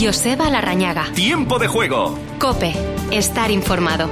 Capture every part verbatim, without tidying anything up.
Joseba Larrañaga. Tiempo de juego. COPE. Estar informado.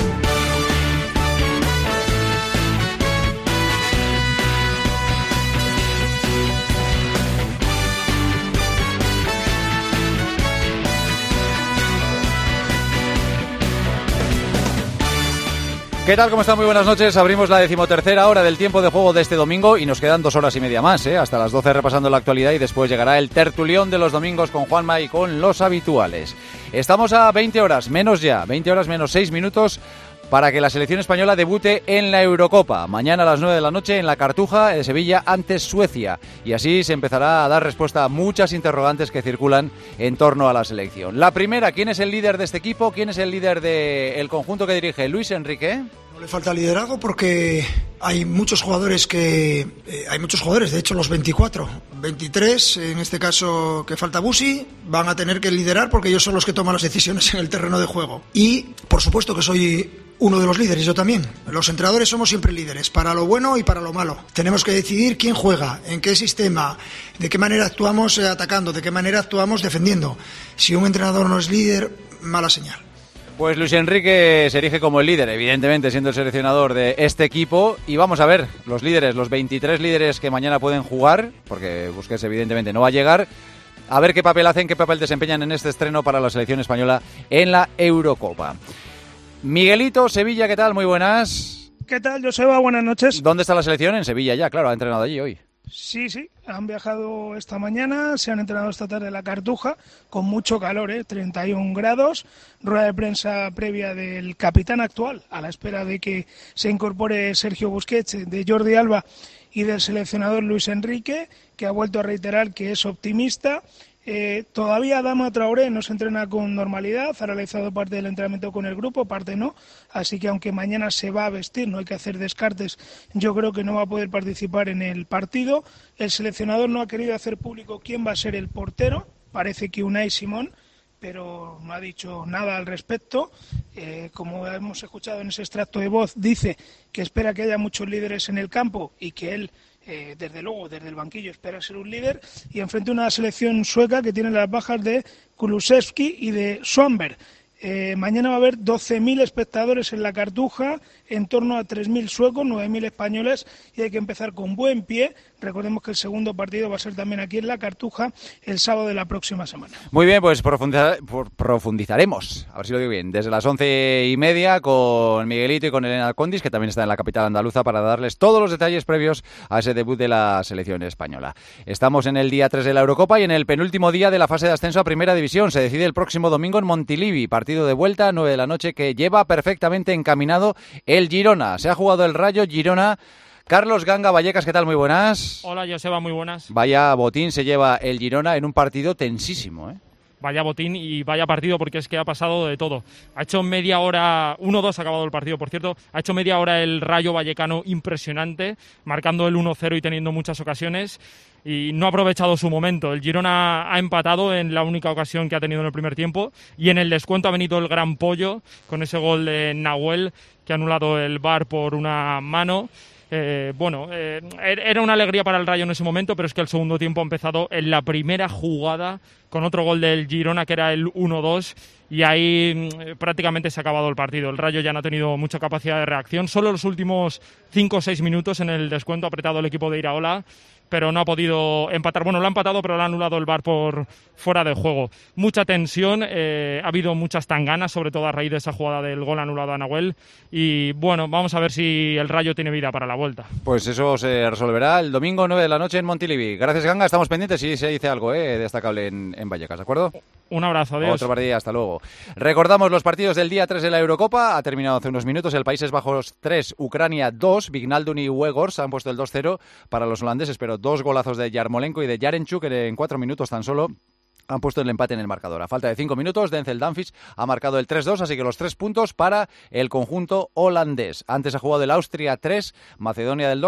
¿Qué tal? ¿Cómo están? Muy buenas noches. Abrimos la decimotercera hora del tiempo de juego de este domingo y nos quedan dos horas y media más, ¿eh? Hasta las doce repasando la actualidad y después llegará el tertulión de los domingos con Juanma y con los habituales. Estamos a veinte horas, menos ya, veinte horas menos seis minutos para que la selección española debute en la Eurocopa. Mañana a las nueve de la noche en la Cartuja de Sevilla ante Suecia. Y así se empezará a dar respuesta a muchas interrogantes que circulan en torno a la selección. La primera, ¿quién es el líder de este equipo? ¿Quién es el líder del conjunto que dirige Luis Enrique? No le falta liderazgo porque hay muchos jugadores que... Eh, hay muchos jugadores, de hecho los veinticuatro, veintitrés, en este caso que falta Busi, van a tener que liderar porque ellos son los que toman las decisiones en el terreno de juego. Y, por supuesto que soy uno de los líderes, yo también. Los entrenadores somos siempre líderes, para lo bueno y para lo malo. Tenemos que decidir quién juega, en qué sistema, de qué manera actuamos atacando, de qué manera actuamos defendiendo. Si un entrenador no es líder, mala señal. Pues Luis Enrique se erige como el líder, evidentemente siendo el seleccionador de este equipo. Y vamos a ver, los líderes, los veintitrés líderes que mañana pueden jugar, porque Busquets evidentemente no va a llegar. A ver qué papel hacen, qué papel desempeñan en este estreno para la selección española en la Eurocopa. Miguelito, Sevilla, ¿qué tal? Muy buenas. ¿Qué tal, Joseba? Buenas noches. ¿Dónde está la selección? En Sevilla ya, claro, ha entrenado allí hoy. Sí, sí, han viajado esta mañana, se han entrenado esta tarde en la Cartuja, con mucho calor, ¿eh? treinta y un grados, rueda de prensa previa del capitán actual, a la espera de que se incorpore Sergio Busquets, de Jordi Alba y del seleccionador Luis Enrique, que ha vuelto a reiterar que es optimista. Eh, todavía Adama Traoré no se entrena con normalidad, ha realizado parte del entrenamiento con el grupo, parte no, así que aunque mañana se va a vestir, no hay que hacer descartes, yo creo que no va a poder participar en el partido. El seleccionador no ha querido hacer público quién va a ser el portero, parece que Unai Simón, pero no ha dicho nada al respecto. Eh, como hemos escuchado en ese extracto de voz, dice que espera que haya muchos líderes en el campo y que él Eh, desde luego, desde el banquillo espera ser un líder, y enfrente una selección sueca que tiene las bajas de Kulusevski y de Swanberg. Eh, mañana va a haber doce mil espectadores en la Cartuja, en torno a tres mil suecos, nueve mil españoles, y hay que empezar con buen pie. Recordemos que el segundo partido va a ser también aquí en la Cartuja el sábado de la próxima semana. Muy bien, pues profundizar, profundizaremos, a ver si lo digo bien, desde las once y media con Miguelito y con Elena Condis, que también está en la capital andaluza, para darles todos los detalles previos a ese debut de la selección española. Estamos en el día tres de la Eurocopa y en el penúltimo día de la fase de ascenso a Primera División. Se decide el próximo domingo en Montilivi, partido de vuelta, nueve de la noche, que lleva perfectamente encaminado el Girona. Se ha jugado el Rayo Girona. Carlos Ganga Vallecas, ¿qué tal? Muy buenas. Hola, Joseba, muy buenas. Vaya botín se lleva el Girona en un partido tensísimo, ¿eh? Vaya botín y vaya partido, porque es que ha pasado de todo. Ha hecho media hora, uno dos ha acabado el partido, por cierto, ha hecho media hora el Rayo Vallecano impresionante, marcando el uno cero y teniendo muchas ocasiones, y no ha aprovechado su momento. El Girona ha empatado en la única ocasión que ha tenido en el primer tiempo, y en el descuento ha venido el gran pollo con ese gol de Nahuel, que ha anulado el V A R por una mano. Eh, bueno, eh, era una alegría para el Rayo en ese momento, pero es que el segundo tiempo ha empezado en la primera jugada con otro gol del Girona, que era el uno dos, y ahí eh, prácticamente se ha acabado el partido. El Rayo ya no ha tenido mucha capacidad de reacción. Solo los últimos cinco o seis minutos en el descuento ha apretado el equipo de Iraola, pero no ha podido empatar. Bueno, lo ha empatado, pero lo ha anulado el V A R por fuera de juego. Mucha tensión, eh, ha habido muchas tanganas, sobre todo a raíz de esa jugada del gol anulado a Nahuel. Y bueno, vamos a ver si el Rayo tiene vida para la vuelta. Pues eso se resolverá el domingo nueve de la noche en Montilivi. Gracias, Ganga, estamos pendientes si se dice algo eh, destacable en, en Vallecas, ¿de acuerdo? Un abrazo, adiós. Otro partido, hasta luego. Recordamos los partidos del día tres de la Eurocopa. Ha terminado hace unos minutos. El Países Bajos tres, Ucrania dos. Wijnaldum y Weghorst han puesto el dos cero para los holandeses, pero dos golazos de Yarmolenko y de Yarenchuk en cuatro minutos tan solo han puesto el empate en el marcador. A falta de cinco minutos, Denzel Dumfries ha marcado el tres dos, así que los tres puntos para el conjunto holandés. Antes ha jugado el Austria tres, Macedonia del Norte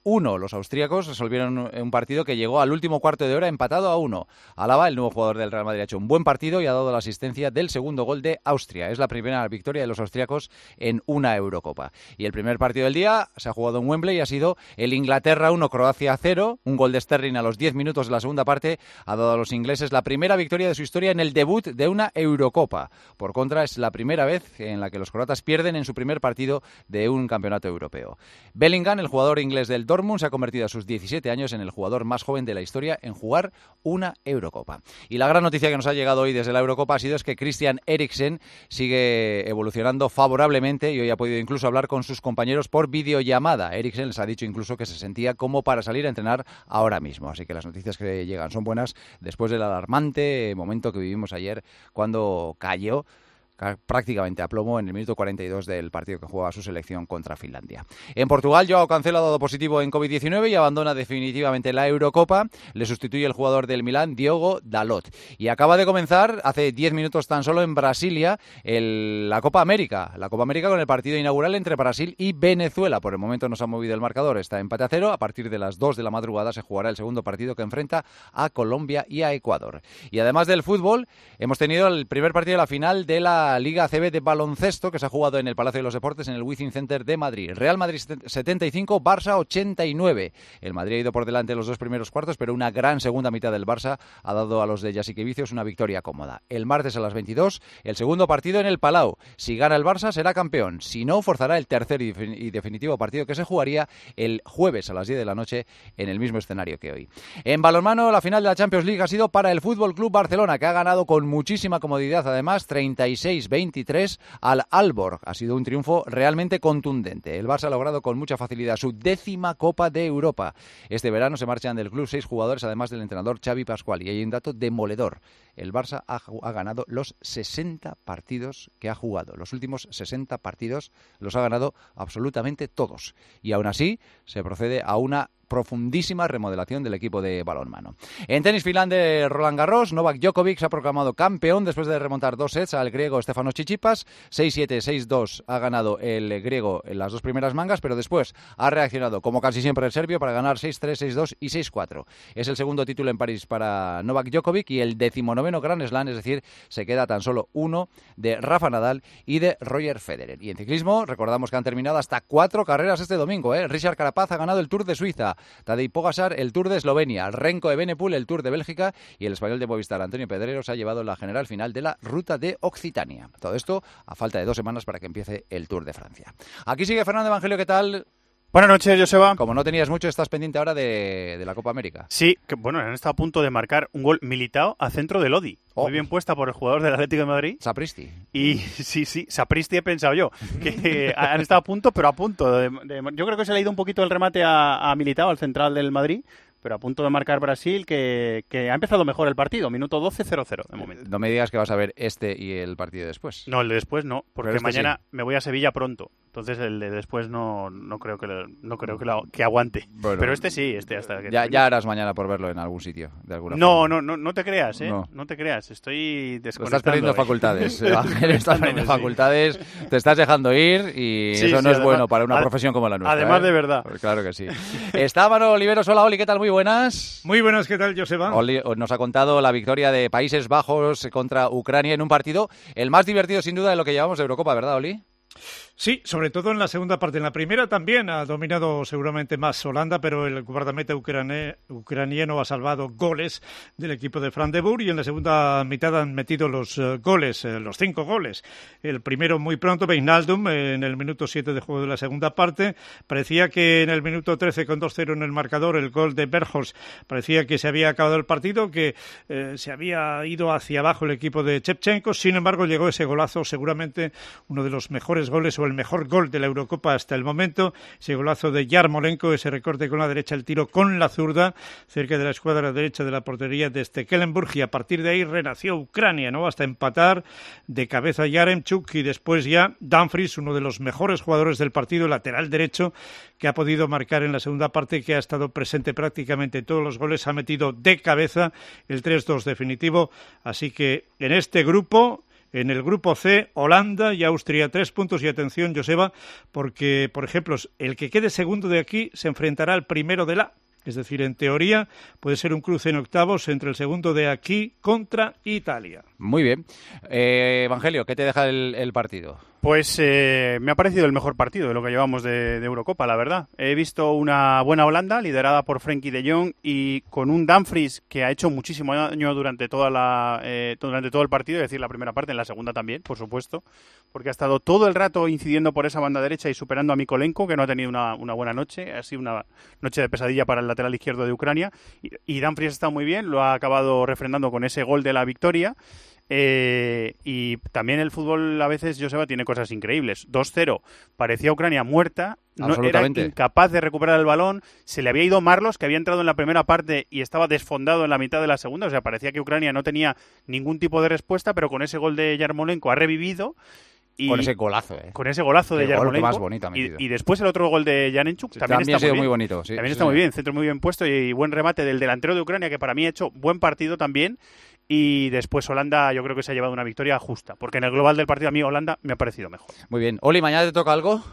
uno. Los austríacos resolvieron un partido que llegó al último cuarto de hora empatado a uno. Alaba, el nuevo jugador del Real Madrid, ha hecho un buen partido y ha dado la asistencia del segundo gol de Austria. Es la primera victoria de los austríacos en una Eurocopa. Y el primer partido del día se ha jugado en Wembley y ha sido el Inglaterra uno, Croacia cero. Un gol de Sterling a los diez minutos de la segunda parte ha dado a los ingleses la primera victoria de su historia en el debut de una Eurocopa. Por contra, es la primera vez en la que los croatas pierden en su primer partido de un campeonato europeo. Bellingham, el jugador inglés del Dortmund, se ha convertido a sus diecisiete años en el jugador más joven de la historia en jugar una Eurocopa. Y la gran noticia que nos ha llegado hoy desde la Eurocopa ha sido es que Christian Eriksen sigue evolucionando favorablemente y hoy ha podido incluso hablar con sus compañeros por videollamada. Eriksen les ha dicho incluso que se sentía como para salir a entrenar ahora mismo. Así que las noticias que llegan son buenas después del alarmante momento que vivimos ayer cuando cayó prácticamente a plomo en el minuto cuarenta y dos del partido que juega su selección contra Finlandia. En Portugal, Joao Cancelo ha dado positivo en covid diecinueve y abandona definitivamente la Eurocopa. Le sustituye el jugador del Milán, Diogo Dalot. Y acaba de comenzar, hace diez minutos tan solo, en Brasilia, el, la Copa América. La Copa América con el partido inaugural entre Brasil y Venezuela. Por el momento no se ha movido el marcador, está empate a cero. A partir de las dos de la madrugada se jugará el segundo partido que enfrenta a Colombia y a Ecuador. Y además del fútbol, hemos tenido el primer partido de la final de la Liga A C B de baloncesto que se ha jugado en el Palacio de los Deportes en el Wizzing Center de Madrid. Real Madrid setenta y cinco, Barça ochenta y nueve. El Madrid ha ido por delante en los dos primeros cuartos, pero una gran segunda mitad del Barça ha dado a los de Jasikevičius una victoria cómoda. El martes a las veintidós, el segundo partido en el Palau. Si gana el Barça será campeón. Si no, forzará el tercer y definitivo partido que se jugaría el jueves a las diez de la noche en el mismo escenario que hoy. En balonmano, la final de la Champions League ha sido para el F C Barcelona, que ha ganado con muchísima comodidad, además, treinta y seis veintitrés al Aalborg. Ha sido un triunfo realmente contundente. El Barça ha logrado con mucha facilidad su décima Copa de Europa. Este verano se marchan del club seis jugadores, además del entrenador Xavi Pascual. Y hay un dato demoledor. El Barça ha, ha ganado los sesenta partidos que ha jugado. Los últimos sesenta partidos los ha ganado absolutamente todos. Y aún así se procede a una profundísima remodelación del equipo de balonmano. En tenis finlandés, Roland Garros, Novak Djokovic se ha proclamado campeón después de remontar dos sets al griego Stefanos Tsitsipas. seis siete, seis dos ha ganado el griego en las dos primeras mangas, pero después ha reaccionado, como casi siempre el serbio, para ganar seis tres, seis dos y seis cuatro. Es el segundo título en París para Novak Djokovic y el decimonoveno Grand Slam, es decir, se queda tan solo uno de Rafa Nadal y de Roger Federer. Y en ciclismo, recordamos que han terminado hasta cuatro carreras este domingo, ¿eh? Richard Carapaz ha ganado el Tour de Suiza, Tadej Pogačar el Tour de Eslovenia, Renko Evenepoel el Tour de Bélgica y el español de Movistar Antonio Pedrero se ha llevado la general final de la Ruta de Occitania. Todo esto a falta de dos semanas para que empiece el Tour de Francia. Aquí sigue Fernando Evangelio, ¿qué tal? Buenas noches, Joseba. Como no tenías mucho, estás pendiente ahora de, de la Copa América. Sí, que bueno, han estado a punto de marcar un gol Militao a centro de Lodi. Oh. Muy bien puesta por el jugador del Atlético de Madrid. Sapristi. Y sí, sí, Sapristi he pensado yo. Que han estado a punto, pero a punto. De, de, yo creo que se le ha ido un poquito el remate a, a Militao, al central del Madrid. Pero a punto de marcar Brasil, que, que ha empezado mejor el partido. Minuto doce, cero cero de momento. No me digas que vas a ver este y el partido después. No, el de después no, porque este mañana sí. me voy a Sevilla pronto. Entonces el de después no, no creo que lo, no creo que, lo, que aguante. Bueno, pero este sí, este hasta que ya, ya harás mañana por verlo en algún sitio, de alguna no, forma. No, no, no te creas, ¿eh? No, no te creas. Estoy desconectando. Estás perdiendo ¿eh? facultades, Ángel, estás perdiendo facultades, te estás dejando ir y sí, eso sí, no es además, bueno para una ad, profesión como la nuestra. Además ¿eh? de verdad. Pues claro que sí. Está Manolo Oliveros. Hola, Oli, ¿qué tal? Muy buenas. Muy buenas, ¿qué tal, Joseba? Oli nos ha contado la victoria de Países Bajos contra Ucrania en un partido el más divertido sin duda de lo que llevamos de Eurocopa, ¿verdad, Oli? Sí, sobre todo en la segunda parte. En la primera también ha dominado seguramente más Holanda, pero el guardameta ucraniano ha salvado goles del equipo de Frank de Boer y en la segunda mitad han metido los uh, goles, eh, los cinco goles. El primero muy pronto, Wijnaldum, eh, en el minuto siete de juego de la segunda parte. Parecía que en el minuto trece con dos cero en el marcador, el gol de Berghorst, parecía que se había acabado el partido, que eh, se había ido hacia abajo el equipo de Shevchenko. Sin embargo, llegó ese golazo, seguramente uno de los mejores goles o el mejor gol de la Eurocopa hasta el momento, ese golazo de Yarmolenko, ese recorte con la derecha, el tiro con la zurda, cerca de la escuadra derecha de la portería de Stekelenburg, y a partir de ahí renació Ucrania, ¿no? Hasta empatar de cabeza Yaremchuk y después ya Dumfries, uno de los mejores jugadores del partido, lateral derecho, que ha podido marcar en la segunda parte, que ha estado presente prácticamente en todos los goles, ha metido de cabeza el tres dos definitivo, así que en este grupo En el grupo C, Holanda y Austria, tres puntos. Y atención, Joseba, porque, por ejemplo, el que quede segundo de aquí se enfrentará al primero de la. Es decir, en teoría puede ser un cruce en octavos entre el segundo de aquí contra Italia. Muy bien. Eh, Evangelio, ¿qué te deja el, el partido? Pues eh, me ha parecido el mejor partido de lo que llevamos de, de Eurocopa, la verdad. He visto una buena Holanda liderada por Frenkie de Jong y con un Dumfries que ha hecho muchísimo daño durante toda la eh, durante todo el partido, es decir, la primera parte, en la segunda también, por supuesto, porque ha estado todo el rato incidiendo por esa banda derecha y superando a Mykolenko, que no ha tenido una, una buena noche. Ha sido una noche de pesadilla para el lateral izquierdo de Ucrania. Y, y Dumfries está muy bien, lo ha acabado refrendando con ese gol de la victoria. Eh, y también el fútbol a veces, Joseba, tiene cosas increíbles. dos cero, parecía Ucrania muerta, no, era incapaz de recuperar el balón, se le había ido Marlos, que había entrado en la primera parte y estaba desfondado en la mitad de la segunda, o sea, parecía que Ucrania no tenía ningún tipo de respuesta, pero con ese gol de Yarmolenko ha revivido. Y con ese golazo, ¿eh? Con ese golazo Qué de Yarmolenko. Más bonito ha y, y después el otro gol de Janenchuk también, también está ha sido muy, muy bien. bonito. Sí, también sí, está sí. muy bien, centro muy bien puesto y buen remate del delantero de Ucrania, que para mí ha hecho buen partido también. Y después Holanda yo creo que se ha llevado una victoria justa, porque en el global del partido a mí Holanda me ha parecido mejor. Muy bien. Oli, ¿mañana te toca algo?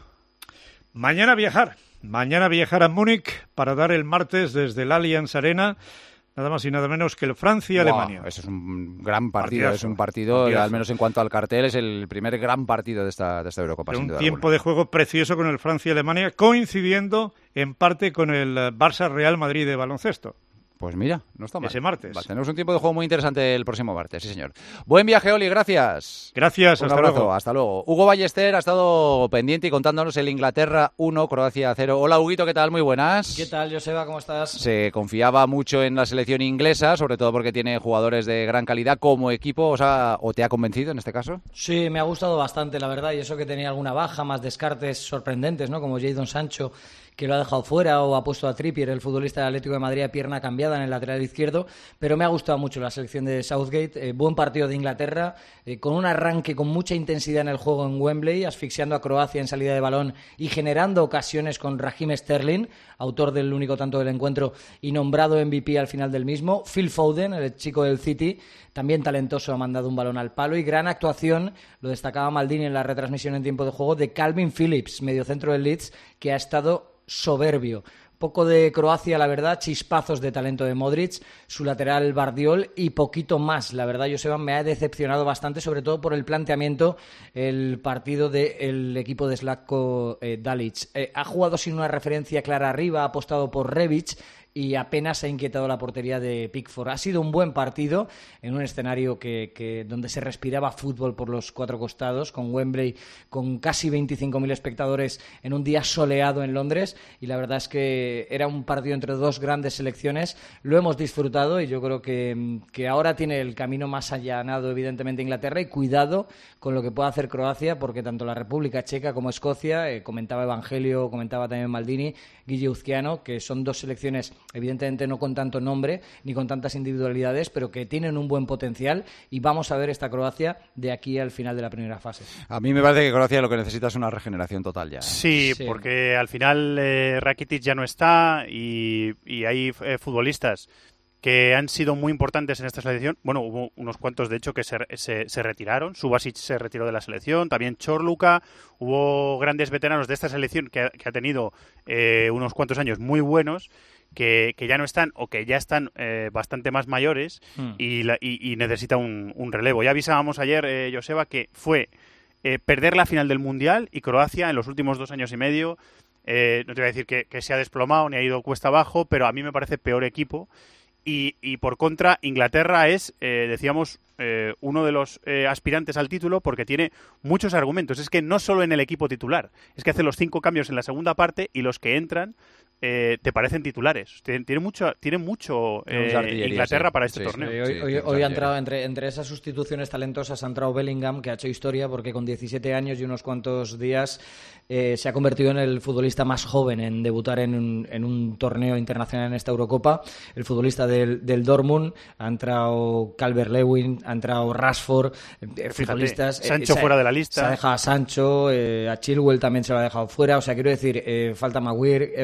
Mañana viajar. Mañana viajar a Múnich para dar el martes desde el Allianz Arena nada más y nada menos que el Francia-Alemania. Wow, eso es un gran partido, Partidazo. es un partido, Partidazo. al menos en cuanto al cartel, es el primer gran partido de esta, de esta Eurocopa. Un sin tiempo duda de juego precioso con el Francia-Alemania, coincidiendo en parte con el Barça-Real Madrid de baloncesto. Pues mira, no está mal. Ese martes. Vale, tenemos un tiempo de juego muy interesante el próximo martes, sí señor. Buen viaje, Oli, gracias. Gracias, un hasta abrazo, luego. Hasta luego. Hugo Ballester ha estado pendiente y contándonos el Inglaterra uno, Croacia cero. Hola, Huguito, ¿qué tal? Muy buenas. ¿Qué tal, Joseba? ¿Cómo estás? Se confiaba mucho en la selección inglesa, sobre todo porque tiene jugadores de gran calidad como equipo, o sea, ¿o te ha convencido en este caso? Sí, me ha gustado bastante, la verdad, y eso que tenía alguna baja, más descartes sorprendentes, ¿no? Como Jadon Sancho, que lo ha dejado fuera, o ha puesto a Trippier, el futbolista del Atlético de Madrid, a pierna cambiada en el lateral izquierdo, pero me ha gustado mucho la selección de Southgate. Eh, buen partido de Inglaterra, eh, con un arranque con mucha intensidad en el juego en Wembley, asfixiando a Croacia en salida de balón y generando ocasiones con Raheem Sterling, autor del único tanto del encuentro y nombrado M V P al final del mismo. Phil Foden, el chico del City, también talentoso, ha mandado un balón al palo, y gran actuación, lo destacaba Maldini en la retransmisión en tiempo de juego, de Calvin Phillips, mediocentro del Leeds, que ha estado soberbio. Poco de Croacia, la verdad, chispazos de talento de Modric, su lateral Bardiol y poquito más. La verdad, Joseba, me ha decepcionado bastante, sobre todo por el planteamiento, el partido del equipo de Zlatko eh, Dalic. Eh, ha jugado sin una referencia clara arriba, ha apostado por Rebic y apenas ha inquietado la portería de Pickford. Ha sido un buen partido en un escenario que, que donde se respiraba fútbol por los cuatro costados, con Wembley, con casi veinticinco mil espectadores en un día soleado en Londres, y la verdad es que era un partido entre dos grandes selecciones. Lo hemos disfrutado y yo creo que, que ahora tiene el camino más allanado, evidentemente, Inglaterra, y cuidado con lo que pueda hacer Croacia, porque tanto la República Checa como Escocia, eh, comentaba Evangelio, comentaba también Maldini, Guille Uzquiano, que son dos selecciones evidentemente no con tanto nombre ni con tantas individualidades, pero que tienen un buen potencial, y vamos a ver esta Croacia de aquí al final de la primera fase. A mí me parece que Croacia lo que necesita es una regeneración total ya, ¿eh? Sí, sí, porque al final eh, Rakitic ya no está y, y hay eh, futbolistas que han sido muy importantes en esta selección. Bueno, hubo unos cuantos, de hecho, que se, se, se retiraron. Subasic se retiró de la selección, también Chorluka. Hubo grandes veteranos de esta selección que ha, que ha tenido eh, unos cuantos años muy buenos, que, que ya no están o que ya están eh, bastante más mayores mm. y, la, y, y necesita un, un relevo. Ya avisábamos ayer, eh, Joseba, que fue eh, perder la final del Mundial, y Croacia en los últimos dos años y medio, eh, no te voy a decir que, que se ha desplomado ni ha ido cuesta abajo, pero a mí me parece peor equipo. Y, y por contra, Inglaterra es, eh, decíamos, eh, uno de los eh, aspirantes al título, porque tiene muchos argumentos. Es que no solo en el equipo titular, es que hace los cinco cambios en la segunda parte y los que entran eh, te parecen titulares. Tiene, tiene mucho, tiene mucho eh, Inglaterra sí. para este sí, torneo. Sí, hoy sí, hoy, hoy ha entrado entre, entre esas sustituciones talentosas, ha entrado Bellingham, que ha hecho historia porque con diecisiete años y unos cuantos días eh, se ha convertido en el futbolista más joven en debutar en un, en un torneo internacional en esta Eurocopa. El futbolista del, del Dortmund, ha entrado Calvert-Lewin, ha entrado Rashford, eh, futbolistas. Eh, Sancho se, fuera de la lista. Se ha dejado a Sancho, eh, a Chilwell también se lo ha dejado fuera. O sea, quiero decir, eh, falta Maguire, eh, o sea, quiero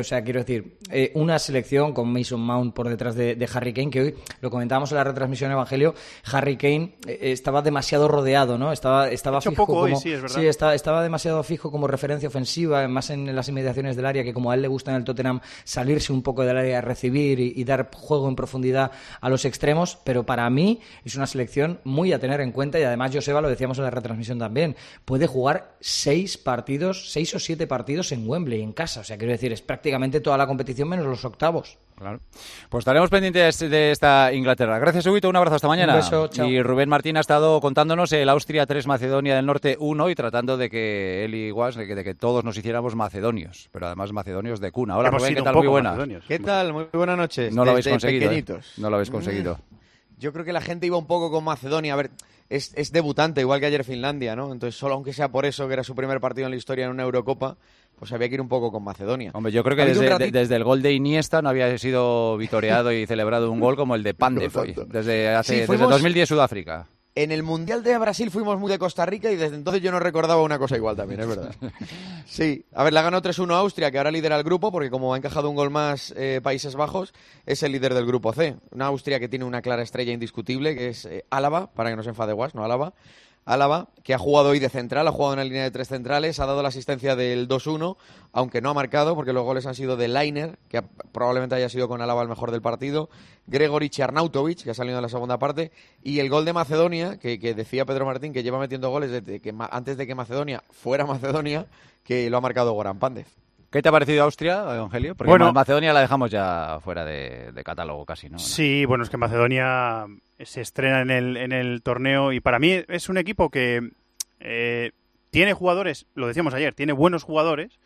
decir, eh, una selección con Mason Mount por detrás de, de Harry Kane, que hoy lo comentábamos en la retransmisión Evangelio, Harry Kane eh, estaba demasiado rodeado, ¿no? Estaba, estaba fijo poco como, hoy, sí, es verdad. Sí, estaba, estaba demasiado fijo como referencia ofensiva, más en las inmediaciones del área, que como a él le gusta en el Tottenham salirse un poco del área, recibir y, y dar juego en profundidad a los extremos, pero para mí es una selección muy a tener en cuenta, y además Joseba, lo decíamos en la retransmisión también, puede jugar seis partidos, seis o siete partidos en Wembley, en casa, o sea, quiero decir, es prácticamente toda la competición menos los octavos. Claro. Pues estaremos pendientes de esta Inglaterra. Gracias, Huguito, un abrazo, hasta mañana. Un beso, chao. Y Rubén Martín ha estado contándonos el Austria tres, Macedonia del Norte uno, y tratando de que él y Guas, de que, de que todos nos hiciéramos macedonios, pero además macedonios de cuna. Hola, Hemos Rubén, ¿qué sido tal? un poco Muy buena. macedonios. ¿Qué tal? Muy buenas noches. No lo habéis Desde conseguido, pequeñitos. ¿eh? No lo habéis conseguido. Yo creo que la gente iba un poco con Macedonia. A ver, es, es debutante, igual que ayer Finlandia, ¿no? Entonces, solo aunque sea por eso, que era su primer partido en la historia en una Eurocopa, pues había que ir un poco con Macedonia. Hombre, yo creo que desde, de, desde el gol de Iniesta no había sido vitoreado y celebrado un gol como el de Pandev hoy, desde, hace, Sí, fuimos... desde dos mil diez Sudáfrica. En el Mundial de Brasil fuimos muy de Costa Rica y desde entonces yo no recordaba una cosa igual también, es verdad. Sí, a ver, le ha ganado tres uno a Austria, que ahora lidera el grupo, porque como ha encajado un gol más eh, Países Bajos, es el líder del grupo C. Una Austria que tiene una clara estrella indiscutible, que es eh, Álava, para que no se enfade Guas, no Álava. Álava, que ha jugado hoy de central, ha jugado en la línea de tres centrales, ha dado la asistencia del dos uno, aunque no ha marcado, porque los goles han sido de Lainer, que ha, probablemente haya sido con Álava el mejor del partido, Gregoric y Arnautovic, que ha salido en la segunda parte, y el gol de Macedonia, que, que decía Pedro Martín, que lleva metiendo goles desde que, antes de que Macedonia fuera Macedonia, que lo ha marcado Goran Pandev. ¿Qué te ha parecido Austria, Evangelio? Porque bueno, Macedonia la dejamos ya fuera de, de catálogo casi, ¿no? Sí, bueno, es que Macedonia se estrena en el, en el torneo y para mí es un equipo que eh, tiene jugadores, lo decíamos ayer, tiene buenos jugadores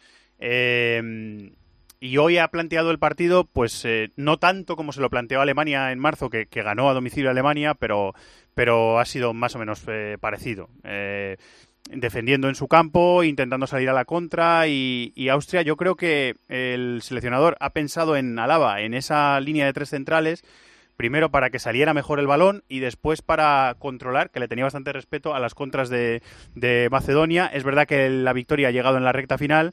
eh, y hoy ha planteado el partido, pues eh, no tanto como se lo planteó Alemania en marzo, que, que ganó a domicilio a Alemania, pero, pero ha sido más o menos eh, parecido. Eh, defendiendo en su campo, intentando salir a la contra y, y Austria, yo creo que el seleccionador ha pensado en Álava, en esa línea de tres centrales, primero para que saliera mejor el balón y después para controlar, que le tenía bastante respeto a las contras de, de Macedonia. Es verdad que la victoria ha llegado en la recta final,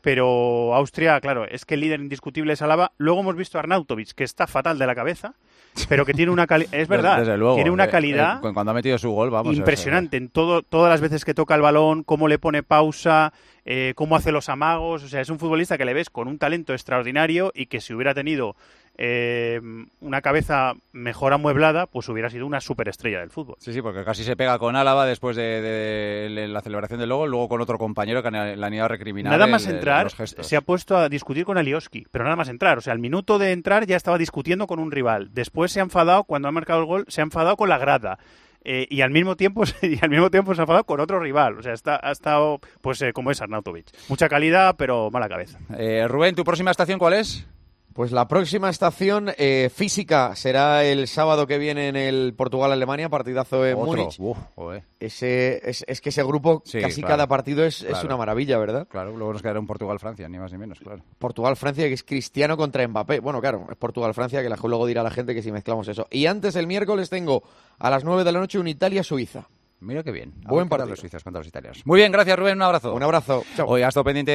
pero Austria, claro, es que el líder indiscutible es Álava. Luego hemos visto a Arnautovic, que está fatal de la cabeza, pero que tiene una calidad, es verdad, desde luego, tiene una eh, calidad eh, cuando ha metido su gol, vamos, impresionante en todo, todas las veces que toca el balón, cómo le pone pausa, eh, cómo hace los amagos. O sea, es un futbolista que le ves con un talento extraordinario y que si hubiera tenido eh, una cabeza mejor amueblada, pues hubiera sido una superestrella del fútbol. Sí, sí, porque casi se pega con Álava después de, de, de la celebración del logo, luego con otro compañero que le han ido a recriminar. Nada más el, entrar, los gestos. Se ha puesto a discutir con Alioski, pero nada más entrar. O sea, al minuto de entrar ya estaba discutiendo con un rival. Después se ha enfadado, cuando ha marcado el gol, se ha enfadado con la grada. Eh, y al mismo tiempo y al mismo tiempo se ha enfadado con otro rival. O sea, está, ha estado, pues eh, como es Arnautovic. Mucha calidad, pero mala cabeza. Eh, Rubén, ¿tu próxima estación cuál es? Pues la próxima estación eh, física será el sábado que viene en el Portugal-Alemania, partidazo en Otro. Múnich. Uf, joder. Ese, es, es que ese grupo, Sí, casi claro, cada partido es, claro. es una maravilla, ¿verdad? Claro, luego nos quedará un Portugal-Francia, ni más ni menos, claro. Portugal-Francia, que es Cristiano contra Mbappé. Bueno, claro, es Portugal-Francia, que la- luego dirá la gente que si mezclamos eso. Y antes, el miércoles, tengo a las nueve de la noche un Italia-Suiza. Mira qué bien. Buen A ver qué tal partido. los suizos contra los italianos. Muy bien, gracias Rubén, un abrazo. Un abrazo. Chao. Hoy ha estado pendiente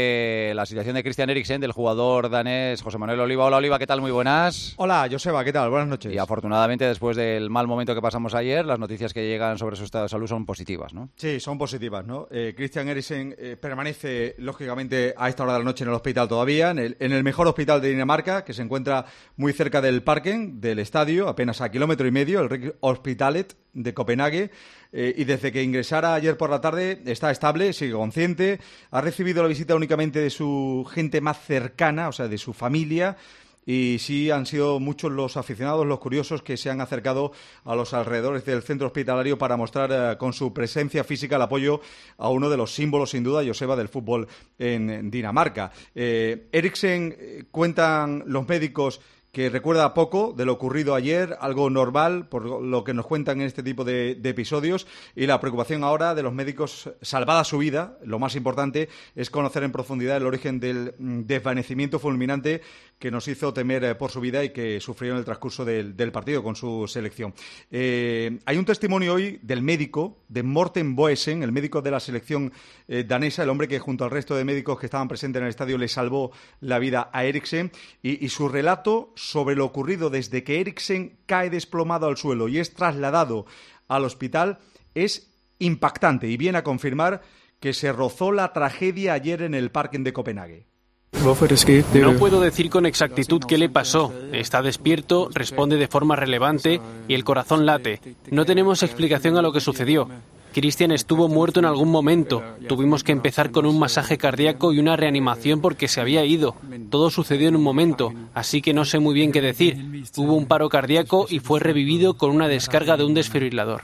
de la situación de Christian Eriksen, del jugador danés José Manuel Oliva. Hola Oliva, ¿qué tal? Muy buenas. Hola, Joseba, ¿qué tal? Buenas noches. Y afortunadamente, después del mal momento que pasamos ayer, las noticias que llegan sobre su estado de salud son positivas, ¿no? Sí, son positivas, ¿no? Eh, Christian Eriksen eh, permanece, lógicamente, a esta hora de la noche en el hospital todavía, en el, en el mejor hospital de Dinamarca, que se encuentra muy cerca del parking del estadio, apenas a kilómetro y medio, el Rigshospitalet de Copenhague. Eh, y desde que ingresara ayer por la tarde está estable, sigue consciente, ha recibido la visita únicamente de su gente más cercana, o sea, de su familia, y sí han sido muchos los aficionados, los curiosos que se han acercado a los alrededores del centro hospitalario para mostrar eh, con su presencia física el apoyo a uno de los símbolos, sin duda, Joseba, del fútbol en, en Dinamarca. Eh, Eriksen, eh, cuentan los médicos que recuerda poco de lo ocurrido ayer, algo normal por lo que nos cuentan en este tipo de, de episodios, y la preocupación ahora de los médicos, salvada su vida, lo más importante es conocer en profundidad el origen del mm, desvanecimiento fulminante que nos hizo temer eh, por su vida y que sufrió en el transcurso del, del partido con su selección. Eh, hay un testimonio hoy del médico, de Morten Boesen, el médico de la selección eh, danesa, el hombre que junto al resto de médicos que estaban presentes en el estadio le salvó la vida a Eriksen, y, y su relato sobre lo ocurrido desde que Eriksen cae desplomado al suelo y es trasladado al hospital es impactante y viene a confirmar que se rozó la tragedia ayer en el parking de Copenhague. No puedo decir con exactitud qué le pasó. Está despierto, responde de forma relevante y el corazón late. No tenemos explicación a lo que sucedió. Christian estuvo muerto en algún momento. Tuvimos que empezar con un masaje cardíaco y una reanimación porque se había ido. Todo sucedió en un momento, así que no sé muy bien qué decir. Hubo un paro cardíaco y fue revivido con una descarga de un desfibrilador.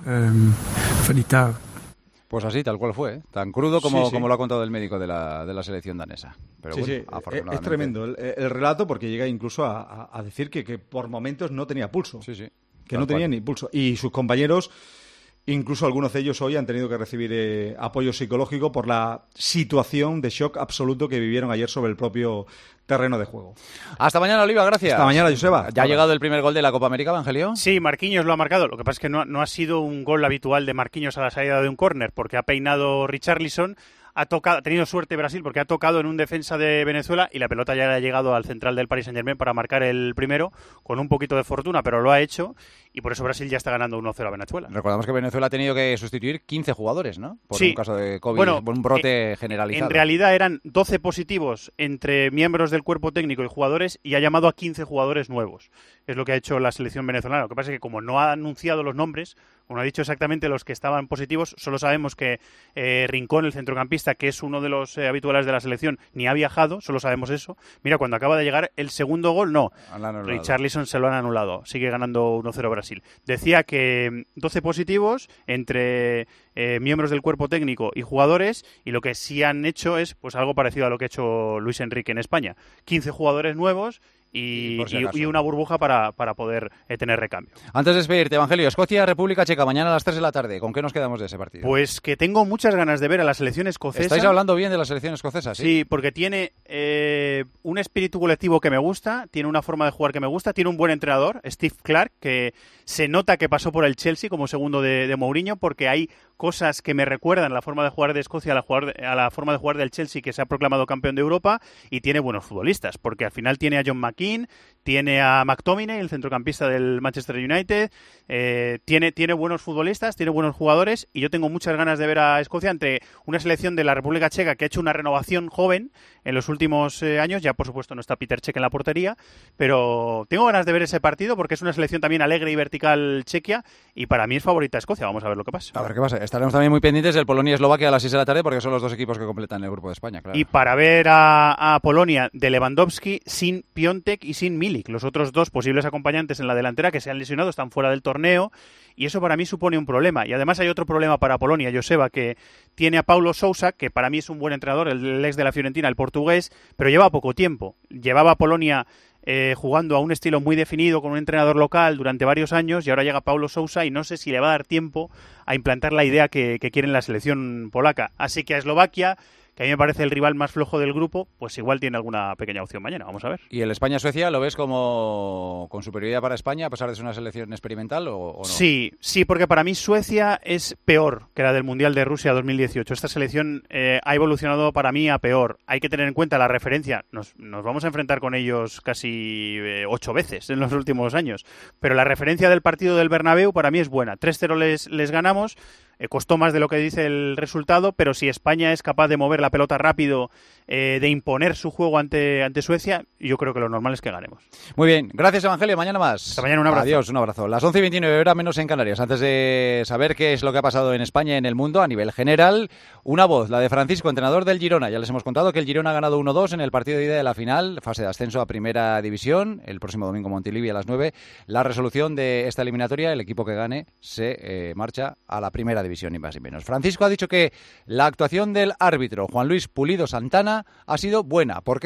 Pues así, tal cual fue, ¿eh? Tan crudo como, sí, sí. como lo ha contado el médico de la, de la selección danesa. Pero sí, bueno, sí, afortunadamente... es tremendo el, el relato porque llega incluso a, a, a decir que, que por momentos no tenía pulso. Sí, sí. Que no tenía ni pulso. Y sus compañeros, incluso algunos de ellos hoy, han tenido que recibir eh, apoyo psicológico por la situación de shock absoluto que vivieron ayer sobre el propio terreno de juego. Hasta mañana, Oliva, gracias. Hasta mañana, Joseba. ¿Ya ha llegado el primer gol de la Copa América, Evangelio? Sí, Marquinhos lo ha marcado. Lo que pasa es que no, no ha sido un gol habitual de Marquinhos a la salida de un córner, porque ha peinado Richarlison. Ha tocado, ha tenido suerte Brasil porque ha tocado en un defensa de Venezuela y la pelota ya le ha llegado al central del Paris Saint-Germain para marcar el primero con un poquito de fortuna, pero lo ha hecho y por eso Brasil ya está ganando uno cero a Venezuela. Recordamos que Venezuela ha tenido que sustituir quince jugadores, ¿no? Por sí. un caso de COVID, bueno, un brote eh, generalizado. En realidad eran doce positivos entre miembros del cuerpo técnico y jugadores y ha llamado a quince jugadores nuevos. Es lo que ha hecho la selección venezolana. Lo que pasa es que como no ha anunciado los nombres, como ha dicho exactamente los que estaban positivos, solo sabemos que eh, Rincón, el centrocampista, que es uno de los eh, habituales de la selección, ni ha viajado, solo sabemos eso. Mira, cuando acaba de llegar el segundo gol, no. Richarlison se lo han anulado. Sigue ganando uno cero Brasil. Decía que doce positivos entre eh, miembros del cuerpo técnico y jugadores, y lo que sí han hecho es pues algo parecido a lo que ha hecho Luis Enrique en España. quince jugadores nuevos y, y, si y, y una burbuja para, para poder eh, tener recambio. Antes de despedirte, Evangelio, Escocia, República Checa, mañana a las tres de la tarde. ¿Con qué nos quedamos de ese partido? Pues que tengo muchas ganas de ver a la selección escocesa. ¿Estáis hablando bien de la selección escocesa? Sí, sí, porque tiene eh, un espíritu colectivo que me gusta, tiene una forma de jugar que me gusta, tiene un buen entrenador, Steve Clarke, que se nota que pasó por el Chelsea como segundo de, de Mourinho, porque hay cosas que me recuerdan la forma de jugar de Escocia a la, jugar, a la forma de jugar del Chelsea, que se ha proclamado campeón de Europa, y tiene buenos futbolistas, porque al final tiene a John McKean, tiene a McTominay, el centrocampista del Manchester United, eh, tiene, tiene buenos futbolistas, tiene buenos jugadores, y yo tengo muchas ganas de ver a Escocia ante una selección de la República Checa que ha hecho una renovación joven en los últimos eh, años. Ya por supuesto no está Peter Cech en la portería, pero tengo ganas de ver ese partido porque es una selección también alegre y vertical Chequia, y para mí es favorita Escocia. Vamos a ver lo que pasa. A ver qué pasa. Estaremos también muy pendientes del Polonia y Eslovaquia a las seis de la tarde porque son los dos equipos que completan el grupo de España, claro. Y para ver a, a Polonia de Lewandowski sin Piątek y sin Milik, los otros dos posibles acompañantes en la delantera que se han lesionado, están fuera del torneo, y eso para mí supone un problema. Y además hay otro problema para Polonia, Joseba, que tiene a Paulo Sousa, que para mí es un buen entrenador, el ex de la Fiorentina, el portugués, pero lleva poco tiempo. Llevaba a Polonia eh, jugando a un estilo muy definido con un entrenador local durante varios años, y ahora llega Paulo Sousa y no sé si le va a dar tiempo a implantar la idea que, que quiere en la selección polaca. Así que a Eslovaquia, que a mí me parece el rival más flojo del grupo, pues igual tiene alguna pequeña opción mañana. Vamos a ver. ¿Y el España-Suecia lo ves como con superioridad para España, a pesar de ser una selección experimental, o, o no? Sí, sí, porque para mí Suecia es peor que la del Mundial de Rusia dos mil dieciocho. Esta selección eh, ha evolucionado para mí a peor. Hay que tener en cuenta la referencia. Nos, nos vamos a enfrentar con ellos casi eh, ocho veces en los últimos años. Pero la referencia del partido del Bernabéu para mí es buena. tres cero les, les ganamos. Eh, costó más de lo que dice el resultado, pero si España es capaz de mover la pelota rápido, eh, de imponer su juego ante, ante Suecia, yo creo que lo normal es que ganemos. Muy bien, gracias Evangelio, mañana más. Hasta mañana, un abrazo. Adiós, un abrazo. Las once y veintinueve, hora menos en Canarias. Antes de saber qué es lo que ha pasado en España y en el mundo a nivel general, una voz, la de Francisco, entrenador del Girona. Ya les hemos contado que el Girona ha ganado uno dos en el partido de ida de la final, fase de ascenso a Primera División, el próximo domingo Montilivi a las nueve. La resolución de esta eliminatoria, el equipo que gane se eh, marcha a la Primera División, ni más ni menos. Francisco ha dicho que la actuación del árbitro Juan Luis Pulido Santana ha sido buena. ¿Por qué?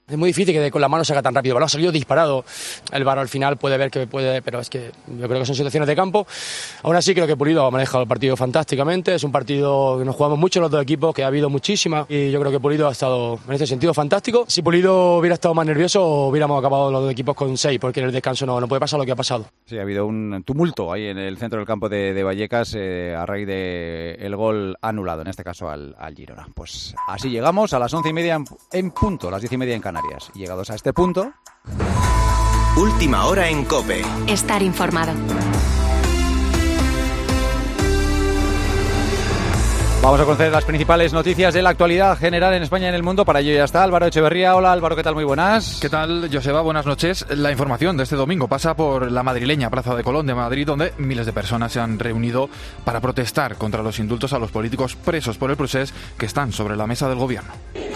Es muy difícil que con la mano se haga tan rápido. El balón ha salido disparado. El V A R al final puede ver que puede, pero es que yo creo que son situaciones de campo. Aún así creo que Pulido ha manejado el partido fantásticamente. Es un partido que nos jugamos mucho los dos equipos, que ha habido muchísima, y yo creo que Pulido ha estado en este sentido fantástico. Si Pulido hubiera estado más nervioso, hubiéramos acabado los dos equipos con seis, porque en el descanso no, no puede pasar lo que ha pasado. Sí, ha habido un tumulto ahí en el centro del campo de, de Vallecas eh, a raíz de el gol anulado, en este caso al, al Girona. Pues así llegamos a las once y media en, en punto, las diez y media en Canarias. Y llegados a este punto... Última hora en COPE. Estar informado. Vamos a conocer las principales noticias de la actualidad general en España y en el mundo. Para ello ya está Álvaro Echeverría. Hola Álvaro, ¿qué tal? Muy buenas. ¿Qué tal, Joseba? Buenas noches. La información de este domingo pasa por la madrileña Plaza de Colón de Madrid, donde miles de personas se han reunido para protestar contra los indultos a los políticos presos por el procés que están sobre la mesa del gobierno.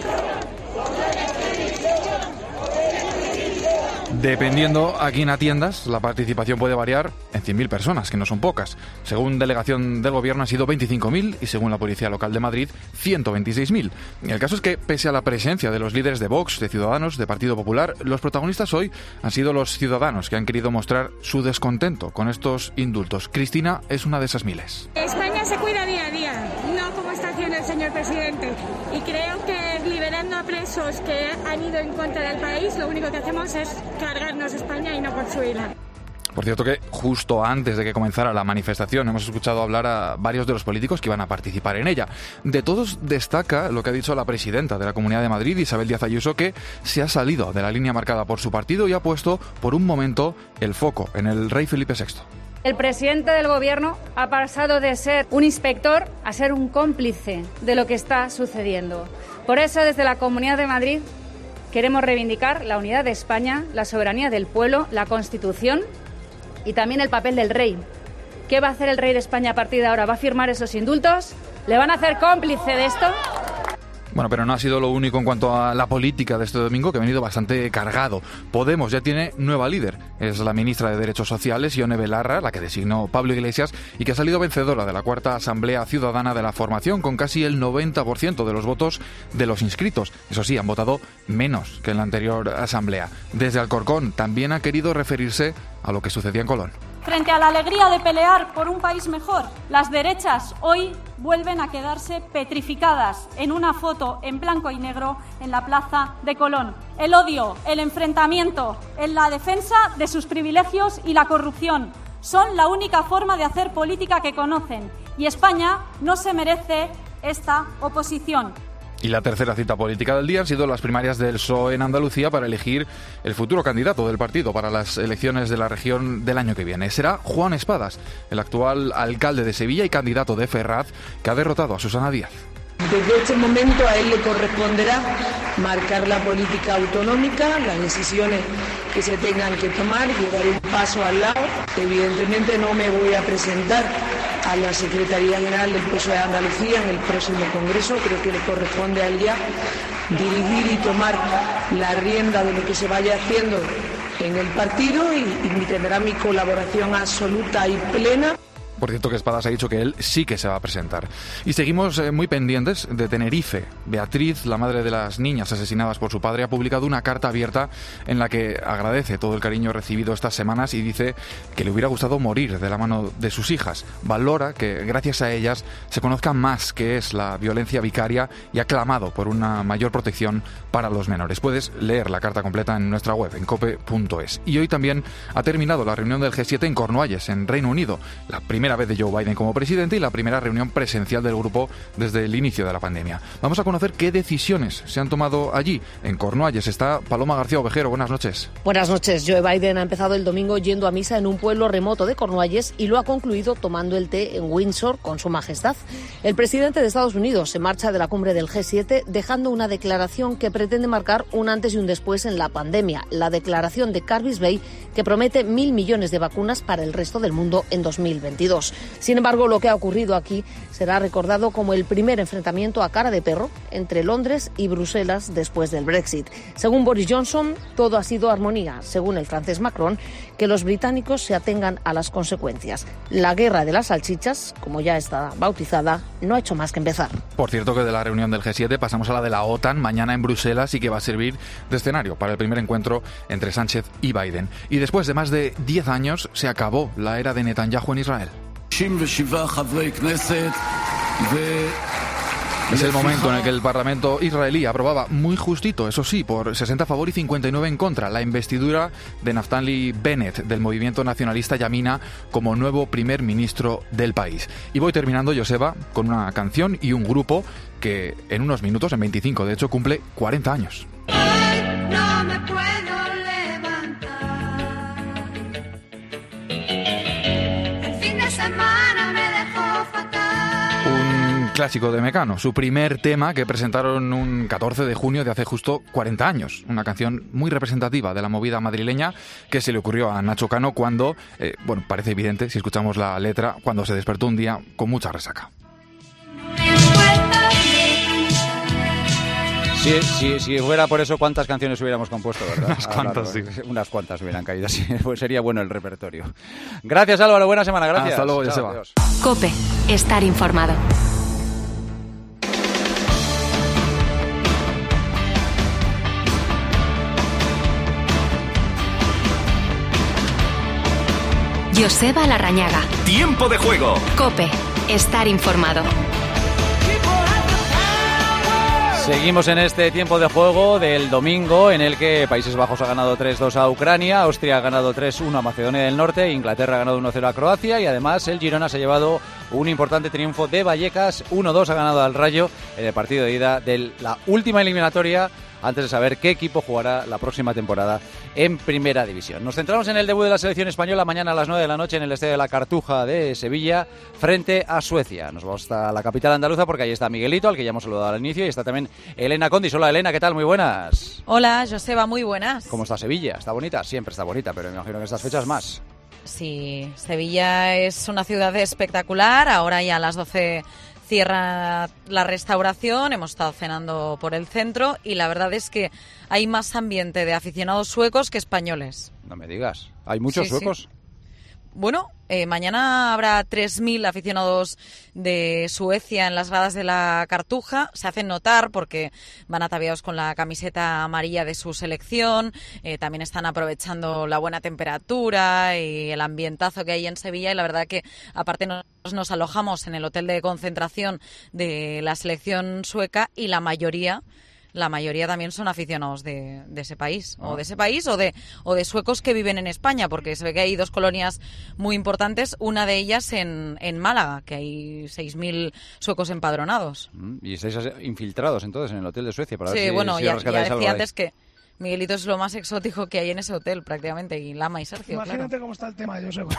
Dependiendo a quién atiendas, la participación puede variar en cien mil personas, que no son pocas. Según delegación del gobierno han sido veinticinco mil y según la Policía Local de Madrid, ciento veintiséis mil. El caso es que, pese a la presencia de los líderes de Vox, de Ciudadanos, de Partido Popular, los protagonistas hoy han sido los ciudadanos que han querido mostrar su descontento con estos indultos. Cristina es una de esas miles. España se cuida día a día, no como está haciendo el señor presidente. Y creo que liberando a presos que han ido en contra del país, lo único que hacemos es cargarnos España y no construirla. Por cierto que justo antes de que comenzara la manifestación hemos escuchado hablar a varios de los políticos que iban a participar en ella. De todos destaca lo que ha dicho la presidenta de la Comunidad de Madrid, Isabel Díaz Ayuso, que se ha salido de la línea marcada por su partido y ha puesto por un momento el foco en el rey Felipe sexto. El presidente del gobierno ha pasado de ser un inspector a ser un cómplice de lo que está sucediendo. Por eso, desde la Comunidad de Madrid, queremos reivindicar la unidad de España, la soberanía del pueblo, la Constitución y también el papel del rey. ¿Qué va a hacer el rey de España a partir de ahora? ¿Va a firmar esos indultos? ¿Le van a hacer cómplice de esto? Bueno, pero no ha sido lo único en cuanto a la política de este domingo, que ha venido bastante cargado. Podemos ya tiene nueva líder. Es la ministra de Derechos Sociales, Ione Belarra, la que designó Pablo Iglesias y que ha salido vencedora de la cuarta Asamblea Ciudadana de la Formación con casi el noventa por ciento de los votos de los inscritos. Eso sí, han votado menos que en la anterior Asamblea. Desde Alcorcón también ha querido referirse a lo que sucedía en Colón. Frente a la alegría de pelear por un país mejor, las derechas hoy vuelven a quedarse petrificadas en una foto en blanco y negro en la plaza de Colón. El odio, el enfrentamiento, en la defensa de sus privilegios y la corrupción son la única forma de hacer política que conocen y España no se merece esta oposición. Y la tercera cita política del día han sido las primarias del P S O E en Andalucía para elegir el futuro candidato del partido para las elecciones de la región del año que viene. Será Juan Espadas, el actual alcalde de Sevilla y candidato de Ferraz, que ha derrotado a Susana Díaz. Desde este momento a él le corresponderá marcar la política autonómica, las decisiones que se tengan que tomar, yo daré un paso al lado. Evidentemente no me voy a presentar a la Secretaría General del P S O E de Andalucía en el próximo Congreso, creo que le corresponde a él ya dirigir y tomar la rienda de lo que se vaya haciendo en el partido y, y tendrá mi colaboración absoluta y plena. Por cierto que Espadas ha dicho que él sí que se va a presentar. Y seguimos eh, muy pendientes de Tenerife. Beatriz, la madre de las niñas asesinadas por su padre, ha publicado una carta abierta en la que agradece todo el cariño recibido estas semanas y dice que le hubiera gustado morir de la mano de sus hijas. Valora que gracias a ellas se conozca más qué es la violencia vicaria y ha clamado por una mayor protección para los menores. Puedes leer la carta completa en nuestra web, en cope punto es. Y hoy también ha terminado la reunión del G siete en Cornualles, en Reino Unido. La primera vez de Joe Biden como presidente y la primera reunión presencial del grupo desde el inicio de la pandemia. Vamos a conocer qué decisiones se han tomado allí. En Cornualles está Paloma García Ovejero. Buenas noches. Buenas noches. Joe Biden ha empezado el domingo yendo a misa en un pueblo remoto de Cornualles y lo ha concluido tomando el té en Windsor con su majestad. El presidente de Estados Unidos se marcha de la cumbre del G siete dejando una declaración que pretende marcar un antes y un después en la pandemia. La declaración de Carbis Bay que promete mil millones de vacunas para el resto del mundo en dos mil veintidós. dos. Sin embargo, lo que ha ocurrido aquí será recordado como el primer enfrentamiento a cara de perro entre Londres y Bruselas después del Brexit. Según Boris Johnson, todo ha sido armonía. Según el francés Macron, que los británicos se atengan a las consecuencias. La guerra de las salchichas, como ya está bautizada, no ha hecho más que empezar. Por cierto, que de la reunión del G siete pasamos a la de la OTAN mañana en Bruselas y que va a servir de escenario para el primer encuentro entre Sánchez y Biden. Y después de más de diez años se acabó la era de Netanyahu en Israel. Es el momento en el que el Parlamento israelí aprobaba muy justito, eso sí, por sesenta a favor y cincuenta y nueve en contra, la investidura de Naftali Bennett del movimiento nacionalista Yamina como nuevo primer ministro del país. Y voy terminando, Joseba, con una canción y un grupo que en unos minutos, en veinticinco de hecho, cumple cuarenta años. No me puedo levantar. El fin de semana me dejó fatal. Un clásico de Mecano, su primer tema que presentaron un catorce de junio de hace justo cuarenta años. Una canción muy representativa de la movida madrileña que se le ocurrió a Nacho Cano cuando, eh, bueno, parece evidente si escuchamos la letra, cuando se despertó un día con mucha resaca. Si, si, si fuera por eso, ¿cuántas canciones hubiéramos compuesto, verdad? Unas cuantas, sí. Unas cuantas hubieran caído así, pues sería bueno el repertorio. Gracias, Álvaro, buena semana, gracias. Hasta luego, Chao, Joseba. adiós. COPE. Estar informado. Joseba Larrañaga. Tiempo de juego. COPE. Estar informado. Seguimos en este tiempo de juego del domingo en el que Países Bajos ha ganado tres dos a Ucrania, Austria ha ganado tres uno a Macedonia del Norte, Inglaterra ha ganado uno cero a Croacia y además el Girona se ha llevado un importante triunfo de Vallecas, uno dos ha ganado al Rayo en el partido de ida de la última eliminatoria antes de saber qué equipo jugará la próxima temporada en Primera División. Nos centramos en el debut de la selección española mañana a las nueve de la noche en el Estadio de la Cartuja de Sevilla frente a Suecia. Nos vamos hasta la capital andaluza porque ahí está Miguelito, al que ya hemos saludado al inicio, y está también Elena Condis. Hola Elena, ¿qué tal? Muy buenas. Hola Joseba, muy buenas. ¿Cómo está Sevilla? ¿Está bonita? Siempre está bonita, pero me imagino que estas fechas más. Sí, Sevilla es una ciudad espectacular. Ahora ya a las doce cierra la restauración, hemos estado cenando por el centro y la verdad es que hay más ambiente de aficionados suecos que españoles. No me digas, ¿hay muchos sí, suecos? Sí. Bueno, eh, mañana habrá tres mil aficionados de Suecia en las gradas de la Cartuja. Se hacen notar porque van ataviados con la camiseta amarilla de su selección. Eh, también están aprovechando la buena temperatura y el ambientazo que hay en Sevilla. Y la verdad que, aparte, nos, nos alojamos en el hotel de concentración de la selección sueca y la mayoría... La mayoría también son aficionados de, de ese país, ah. o de ese país o de o de suecos que viven en España, porque se ve que hay dos colonias muy importantes, una de ellas en, en Málaga, que hay seis mil suecos empadronados. Y estáis infiltrados entonces en el hotel de Suecia para sí, ver si, bueno, si ya, rescatáis ya algo decía de ahí. antes que Miguelito es lo más exótico que hay en ese hotel prácticamente, y Lama y Sergio. Imagínate claro. cómo está el tema, Joseba.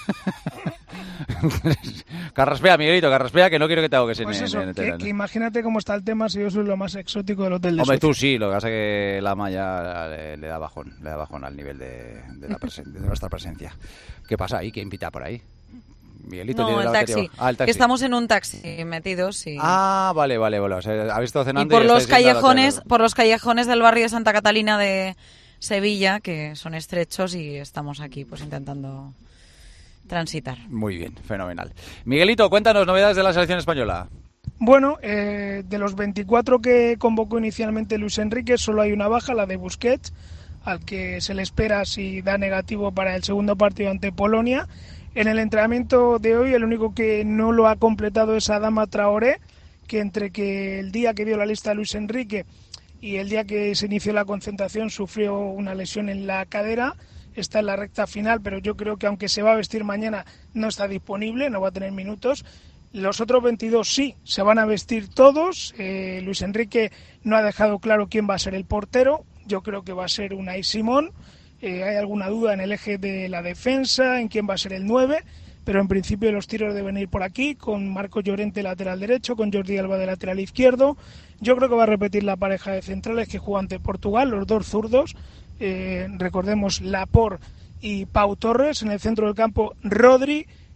Carraspea, Miguelito, carraspea, que no quiero que te ahogues Pues en, eso, en el que, terreno. que imagínate cómo está el tema si yo soy lo más exótico del hotel de Hombre, Suecia. tú sí, lo que pasa es que la malla le, le da bajón, le da bajón al nivel de, de, la presen- de nuestra presencia. ¿Qué pasa ahí? ¿Qué invita por ahí? Miguelito, No, tiene el la taxi. batería. Ah, el taxi. Que estamos en un taxi metidos y... Ah, vale, vale, vale. O sea, habéis estado y cenando por y los estáis yendo al callejones, hotel. por los callejones del barrio de Santa Catalina de Sevilla, que son estrechos, y estamos aquí pues intentando transitar. Muy bien, fenomenal. Miguelito, cuéntanos novedades de la selección española. Bueno, eh, de los veinticuatro que convocó inicialmente Luis Enrique, solo hay una baja, la de Busquets, al que se le espera si da negativo para el segundo partido ante Polonia. En el entrenamiento de hoy, el único que no lo ha completado es Adama Traoré, que entre que el día que dio la lista Luis Enrique y el día que se inició la concentración sufrió una lesión en la cadera. Está en la recta final, pero yo creo que aunque se va a vestir mañana, no está disponible, no va a tener minutos. Los otros veintidós sí, se van a vestir todos. Eh, Luis Enrique no ha dejado claro quién va a ser el portero. Yo creo que va a ser Unai Simón. Eh, hay alguna duda en el eje de la defensa, en quién va a ser el nueve, pero en principio los tiros deben ir por aquí, con Marco Llorente lateral derecho, con Jordi Alba de lateral izquierdo. Yo creo que va a repetir la pareja de centrales que jugó ante Portugal, los dos zurdos. Eh, recordemos Laporte y Pau Torres, en el centro del campo Rodri,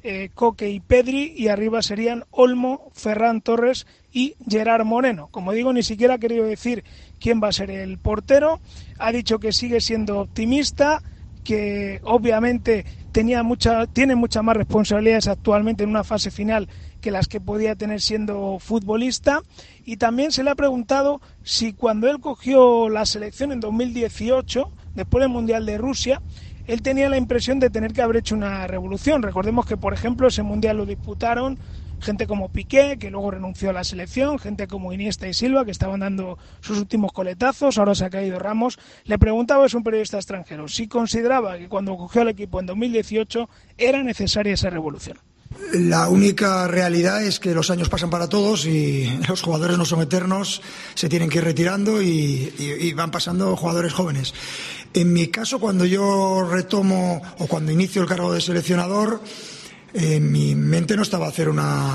eh, Coque y Pedri, y arriba serían Olmo, Ferran Torres y Gerard Moreno. Como digo, ni siquiera ha querido decir quién va a ser el portero. Ha dicho que sigue siendo optimista, que obviamente tenía mucha, tiene muchas más responsabilidades actualmente en una fase final que las que podía tener siendo futbolista, y también se le ha preguntado si cuando él cogió la selección en dos mil dieciocho, después del Mundial de Rusia, él tenía la impresión de tener que haber hecho una revolución. Recordemos que, por ejemplo, ese Mundial lo disputaron gente como Piqué, que luego renunció a la selección, gente como Iniesta y Silva, que estaban dando sus últimos coletazos, ahora se ha caído Ramos. Le preguntaba, es un periodista extranjero, si consideraba que cuando cogió al equipo en dos mil dieciocho era necesaria esa revolución. La única realidad es que los años pasan para todos y los jugadores no son eternos, se tienen que ir retirando y, y, y van pasando jugadores jóvenes. En mi caso, cuando yo retomo o cuando inicio el cargo de seleccionador, en mi mente no estaba hacer una,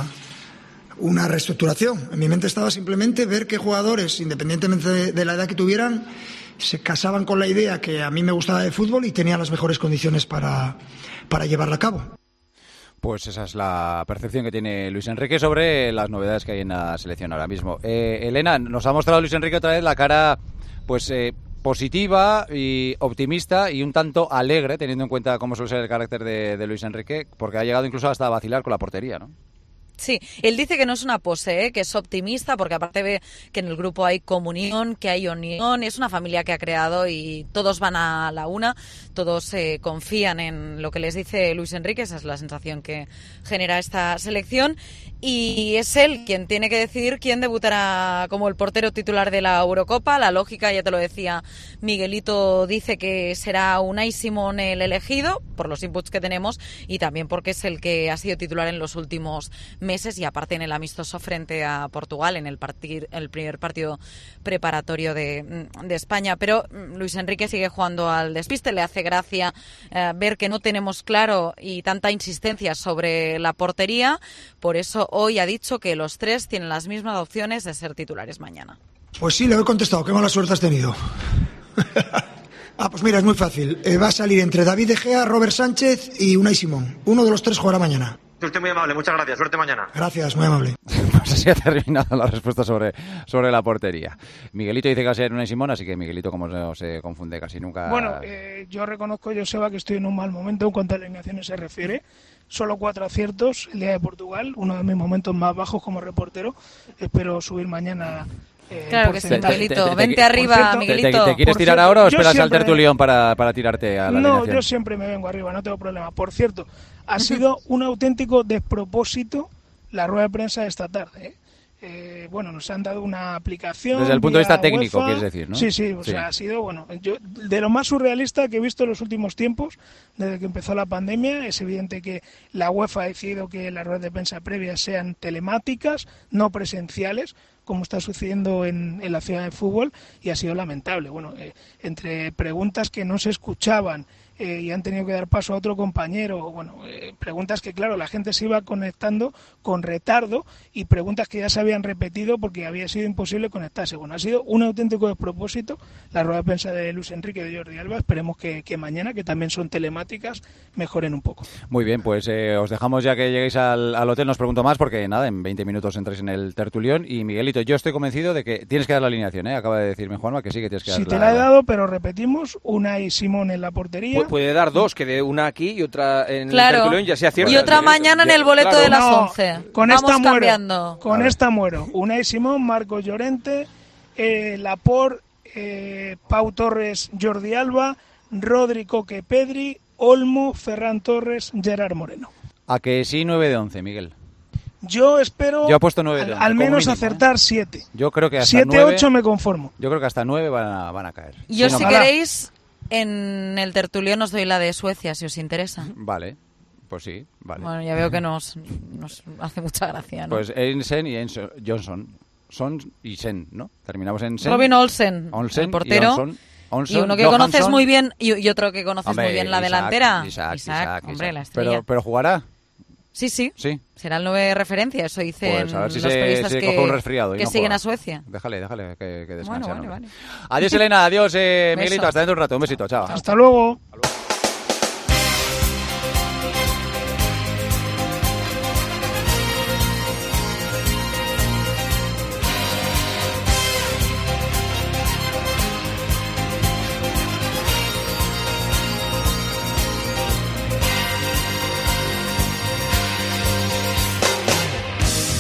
una reestructuración. En mi mente estaba simplemente ver qué jugadores, independientemente de, de la edad que tuvieran, se casaban con la idea que a mí me gustaba de fútbol y tenían las mejores condiciones para, para llevarla a cabo. Pues esa es la percepción que tiene Luis Enrique sobre las novedades que hay en la selección ahora mismo. Eh, Elena, nos ha mostrado Luis Enrique otra vez la cara, pues eh, positiva y optimista y un tanto alegre, teniendo en cuenta cómo suele ser el carácter de, de Luis Enrique, porque ha llegado incluso hasta a vacilar con la portería, ¿no? Sí, él dice que no es una pose, ¿eh? Que es optimista, porque aparte ve que en el grupo hay comunión, que hay unión, es una familia que ha creado y todos van a la una, todos eh, confían en lo que les dice Luis Enrique, esa es la sensación que genera esta selección, y es él quien tiene que decidir quién debutará como el portero titular de la Eurocopa. La lógica, ya te lo decía Miguelito, dice que será Unai Simón el elegido, por los inputs que tenemos, y también porque es el que ha sido titular en los últimos meses y aparte en el amistoso frente a Portugal, en el, partir, el primer partido preparatorio de, de España. Pero Luis Enrique sigue jugando al despiste, le hace gracia eh, ver que no tenemos claro y tanta insistencia sobre la portería, por eso hoy ha dicho que los tres tienen las mismas opciones de ser titulares mañana. Pues sí, le he contestado, qué mala suerte has tenido. Ah, pues mira, es muy fácil, eh, va a salir entre David De Gea, Robert Sánchez y Unai Simón, uno de los tres jugará mañana. Usted muy amable, muchas gracias. Suerte mañana. Gracias, muy amable. Pues así ha terminado la respuesta sobre, sobre la portería. Miguelito dice que va a ser Unai Simón, así que Miguelito, como no se confunde casi nunca. Bueno, eh, yo reconozco, Joseba, que estoy en un mal momento en cuanto a alineaciones se refiere. Solo cuatro aciertos el día de Portugal, uno de mis momentos más bajos como reportero. Espero subir mañana. Eh, claro que sí, Miguelito. Vente arriba, cierto, Miguelito. ¿Te, te quieres por tirar cierto, ahora o esperas siempre, al tertulión para, para tirarte a la No, alineación? yo siempre me vengo arriba, no tengo problema. Por cierto, ha sido un auténtico despropósito la rueda de prensa de esta tarde, ¿eh? Eh, bueno, nos han dado una aplicación. Desde el punto de vista técnico, UEFA. quieres decir, ¿no? Sí, sí, o sí. sea, ha sido, bueno, yo, de lo más surrealista que he visto en los últimos tiempos, desde que empezó la pandemia. Es evidente que la UEFA ha decidido que las ruedas de prensa previas sean telemáticas, no presenciales, como está sucediendo en, en la ciudad de fútbol, y ha sido lamentable. Bueno, eh, entre preguntas que no se escuchaban eh, y han tenido que dar paso a otro compañero, bueno, eh, preguntas que, claro, la gente se iba conectando con retardo y preguntas que ya se habían repetido porque había sido imposible conectarse. Bueno, ha sido un auténtico despropósito la rueda de prensa de Luis Enrique y de Jordi Alba. Esperemos que, que mañana, que también son telemáticas, mejoren un poco. Muy bien, pues eh, os dejamos ya que lleguéis al, al hotel, no os pregunto más porque nada, en veinte minutos entráis en el tertulión. Y Miguelito, yo estoy convencido de que tienes que dar la alineación, ¿eh? Acaba de decirme Juanma que sí que tienes que dar Si la... te la he dado, pero repetimos, Unai Simón en la portería. Pu- puede dar dos, que de una aquí y otra en Claro. el tertulión, ya sea cierto. Y otra mañana en el boleto Claro. de las No, once. con Vamos esta muero. cambiando. Con esta muero. Unai Simón, Marcos Llorente, eh, Laporte, eh, Pau Torres, Jordi Alba, Rodri, Coque, Pedri, Olmo, Ferran Torres, Gerard Moreno. A que sí, nueve de once, Miguel. Yo espero Yo he puesto nueve de al, once, al como menos mínimo, acertar siete. Yo creo que hasta siete, nueve... ocho me conformo. Yo creo que hasta nueve van a, van a caer. Yo, Sí, no, si ojalá. queréis, en el tertulión os doy la de Suecia, si os interesa. Vale, pues sí, vale. Bueno, ya veo que nos, nos hace mucha gracia, ¿no? Pues Einsen y Enso- Johnson. Son y Sen, ¿no? Terminamos en Sen. Robin Olsen, Olsen el portero. Y, Olson, Olson, Y uno que Johansson. conoces muy bien y, y otro que conoces Hombre, muy bien, la Isaac, delantera. Isaac, Isaac, hombre, Isaac. la estrella. Pero, pero jugará. Sí, sí, Sí. será el nueve de referencia, eso dicen Pues a ver si los se, periodistas se que, coge un resfriado y que no siguen juega. a Suecia. Déjale, déjale que, que descanse. Bueno, ¿no? vale, vale. Adiós, Elena. Adiós, eh, Beso. Miguelito. Hasta dentro de un rato. Un besito. Chao. Hasta luego.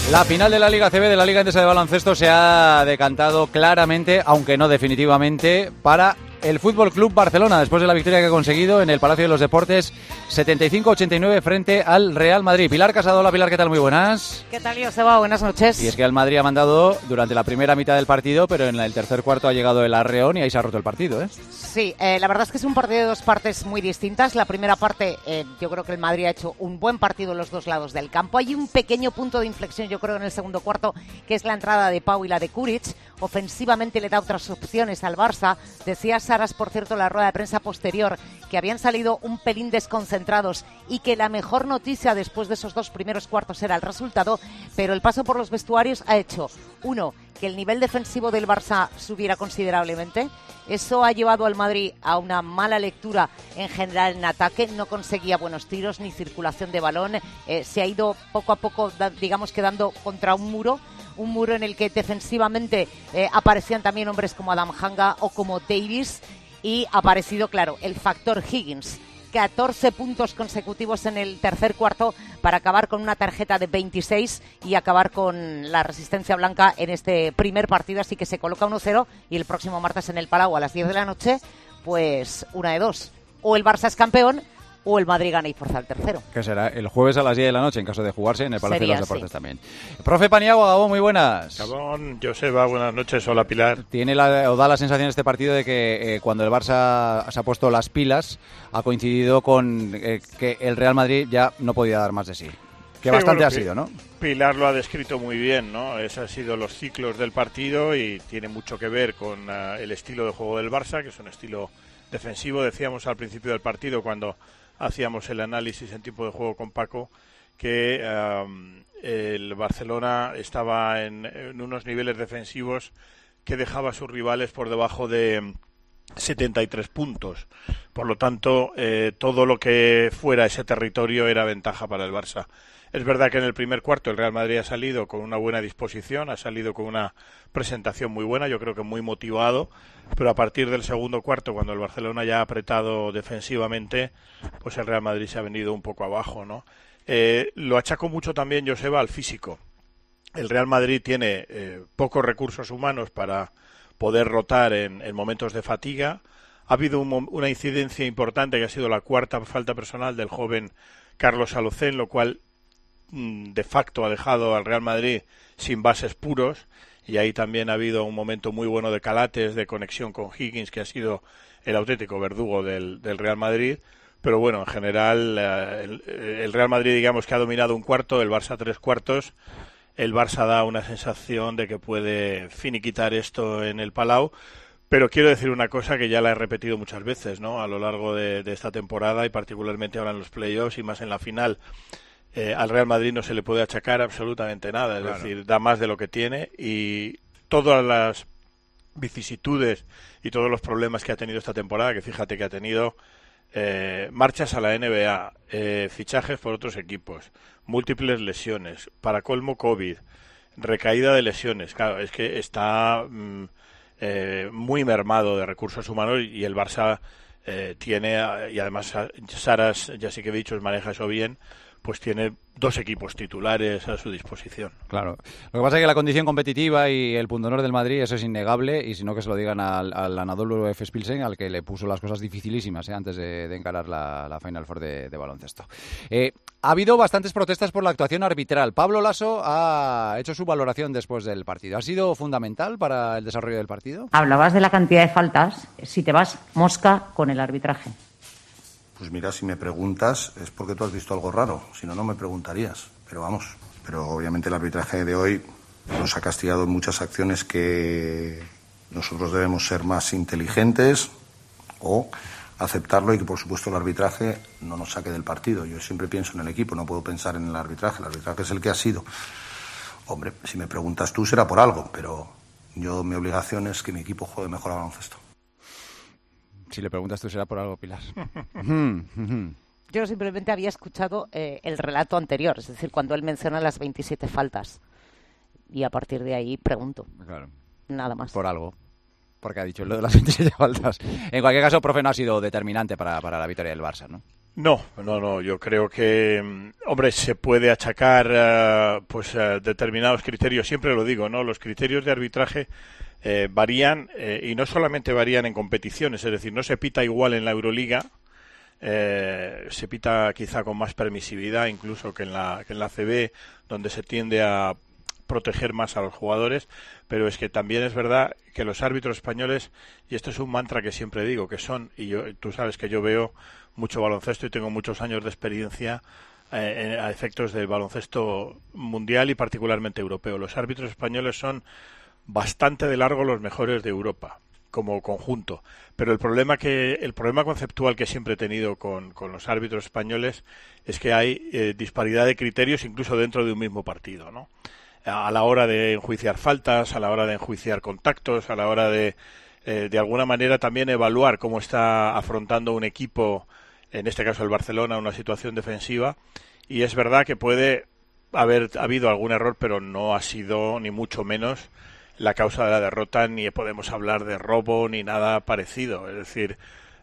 La final de la Liga C B, de la Liga Endesa de Baloncesto, se ha decantado claramente, aunque no definitivamente, para el Fútbol Club Barcelona, después de la victoria que ha conseguido en el Palacio de los Deportes, setenta y cinco a ochenta y nueve frente al Real Madrid. Pilar Casado, hola Pilar, ¿qué tal? Muy buenas. ¿Qué tal, Joseba? Buenas noches. Y es que el Madrid ha mandado durante la primera mitad del partido, pero en el tercer cuarto ha llegado el arreón y ahí se ha roto el partido, ¿eh? Sí, eh, la verdad es que es un partido de dos partes muy distintas. La primera parte, eh, yo creo que el Madrid ha hecho un buen partido en los dos lados del campo. Hay un pequeño punto de inflexión, yo creo, en el segundo cuarto, que es la entrada de Pau y la de Kuric. Ofensivamente le da otras opciones al Barça. Decía Saras, por cierto, en la rueda de prensa posterior, que habían salido un pelín desconcentrados y que la mejor noticia después de esos dos primeros cuartos era el resultado, pero el paso por los vestuarios ha hecho, uno, que el nivel defensivo del Barça subiera considerablemente. Eso ha llevado al Madrid a una mala lectura en general en ataque. No conseguía buenos tiros ni circulación de balón. Eh, se ha ido poco a poco, da, digamos, quedando contra un muro. Un muro en el que defensivamente eh, aparecían también hombres como Adam Hanga o como Davis. Y ha aparecido, claro, el factor Higgins. catorce puntos consecutivos en el tercer cuarto para acabar con una tarjeta de veintiséis y acabar con la resistencia blanca en este primer partido. Así que se coloca uno cero y el próximo martes en el Palau a las diez de la noche, pues una de dos. O el Barça es campeón o el Madrid gana y forza el tercero. Que será el jueves a las diez de la noche, en caso de jugarse en el Palacio Sería, de los Deportes sí. también. Profe Paniagua, Gabón, muy buenas. Gabón, Joseba, buenas noches. Hola, Pilar. Tiene la, o da la sensación este partido de que eh, cuando el Barça se ha puesto las pilas, ha coincidido con eh, que el Real Madrid ya no podía dar más de sí. Que Sí, bastante bueno, ha sido, ¿no? Pilar lo ha descrito muy bien, ¿no? Esos han sido los ciclos del partido y tiene mucho que ver con uh, el estilo de juego del Barça, que es un estilo defensivo. Decíamos al principio del partido, cuando hacíamos el análisis en tipo de juego con Paco, que um, el Barcelona estaba en, en unos niveles defensivos que dejaba a sus rivales por debajo de setenta y tres puntos. Por lo tanto, eh, todo lo que fuera ese territorio era ventaja para el Barça. Es verdad que en el primer cuarto el Real Madrid ha salido con una buena disposición, ha salido con una presentación muy buena, yo creo que muy motivado, pero a partir del segundo cuarto, cuando el Barcelona ya ha apretado defensivamente, pues el Real Madrid se ha venido un poco abajo, ¿no? Eh, lo achaco mucho también, Joseba, al físico. El Real Madrid tiene eh, pocos recursos humanos para poder rotar en, en momentos de fatiga. Ha habido un, una incidencia importante que ha sido la cuarta falta personal del joven Carlos Alocén, lo cual de facto ha dejado al Real Madrid sin bases puros, y ahí también ha habido un momento muy bueno de Calates, de conexión con Higgins, que ha sido el auténtico verdugo del, del Real Madrid. Pero bueno, en general eh, el, el Real Madrid, digamos, que ha dominado un cuarto, el Barça tres cuartos. El Barça da una sensación de que puede finiquitar esto en el Palau, pero quiero decir una cosa que ya la he repetido muchas veces, ¿no?, a lo largo de, de esta temporada, y particularmente ahora en los playoffs y más en la final. Eh, al Real Madrid no se le puede achacar absolutamente nada, es claro. decir, da más de lo que tiene, y todas las vicisitudes y todos los problemas que ha tenido esta temporada, que fíjate que ha tenido eh, marchas a la N B A, eh, fichajes por otros equipos, múltiples lesiones, para colmo COVID, recaída de lesiones, claro, es que está mm, eh, muy mermado de recursos humanos, y el Barça eh, tiene, y además Saras Jasikevičius maneja eso bien, pues tiene dos equipos titulares a su disposición. Claro. Lo que pasa es que la condición competitiva y el pundonor del Madrid, eso es innegable, y si no que se lo digan al, al Anadolu Efes Pilsen, al que le puso las cosas dificilísimas ¿eh? antes de, de encarar la, la Final Four de, de baloncesto. Eh, ha habido bastantes protestas por la actuación arbitral. Pablo Laso ha hecho su valoración después del partido. ¿Ha sido fundamental para el desarrollo del partido? Hablabas de la cantidad de faltas. Si te vas mosca con el arbitraje. Pues mira, si me preguntas es porque tú has visto algo raro, si no, no me preguntarías. Pero vamos, pero obviamente el arbitraje de hoy nos ha castigado en muchas acciones que nosotros debemos ser más inteligentes o aceptarlo, y que por supuesto el arbitraje no nos saque del partido. Yo siempre pienso en el equipo, no puedo pensar en el arbitraje. El arbitraje es el que ha sido. Hombre, si me preguntas tú será por algo, pero yo mi obligación es que mi equipo juegue mejor al baloncesto. Si le preguntas tú será por algo, Pilar. Yo simplemente había escuchado eh, el relato anterior, es decir, cuando él menciona las veintisiete faltas. Y a partir de ahí pregunto. Claro. Nada más. Por algo. Porque ha dicho lo de las veintisiete faltas. En cualquier caso, profe, no ha sido determinante para, para la victoria del Barça, ¿no? No, no, no. Yo creo que, hombre, se puede achacar uh, pues uh, determinados criterios. Siempre lo digo, ¿no? Los criterios de arbitraje eh, varían eh, y no solamente varían en competiciones. Es decir, no se pita igual en la Euroliga. Eh, se pita quizá con más permisividad incluso que en la que en la A C B, donde se tiende a proteger más a los jugadores, pero es que también es verdad que los árbitros españoles, y esto es un mantra que siempre digo, que son, y yo, tú sabes que yo veo mucho baloncesto y tengo muchos años de experiencia eh, a efectos del baloncesto mundial y particularmente europeo. Los árbitros españoles son bastante de largo los mejores de Europa como conjunto, pero el problema que el problema conceptual que siempre he tenido con, con los árbitros españoles es que hay eh, disparidad de criterios incluso dentro de un mismo partido, ¿no? A la hora de enjuiciar faltas, a la hora de enjuiciar contactos, a la hora de, eh, de alguna manera también evaluar cómo está afrontando un equipo, en este caso el Barcelona, una situación defensiva. Y es verdad que puede haber habido algún error, pero no ha sido ni mucho menos la causa de la derrota, ni podemos hablar de robo ni nada parecido. Es decir,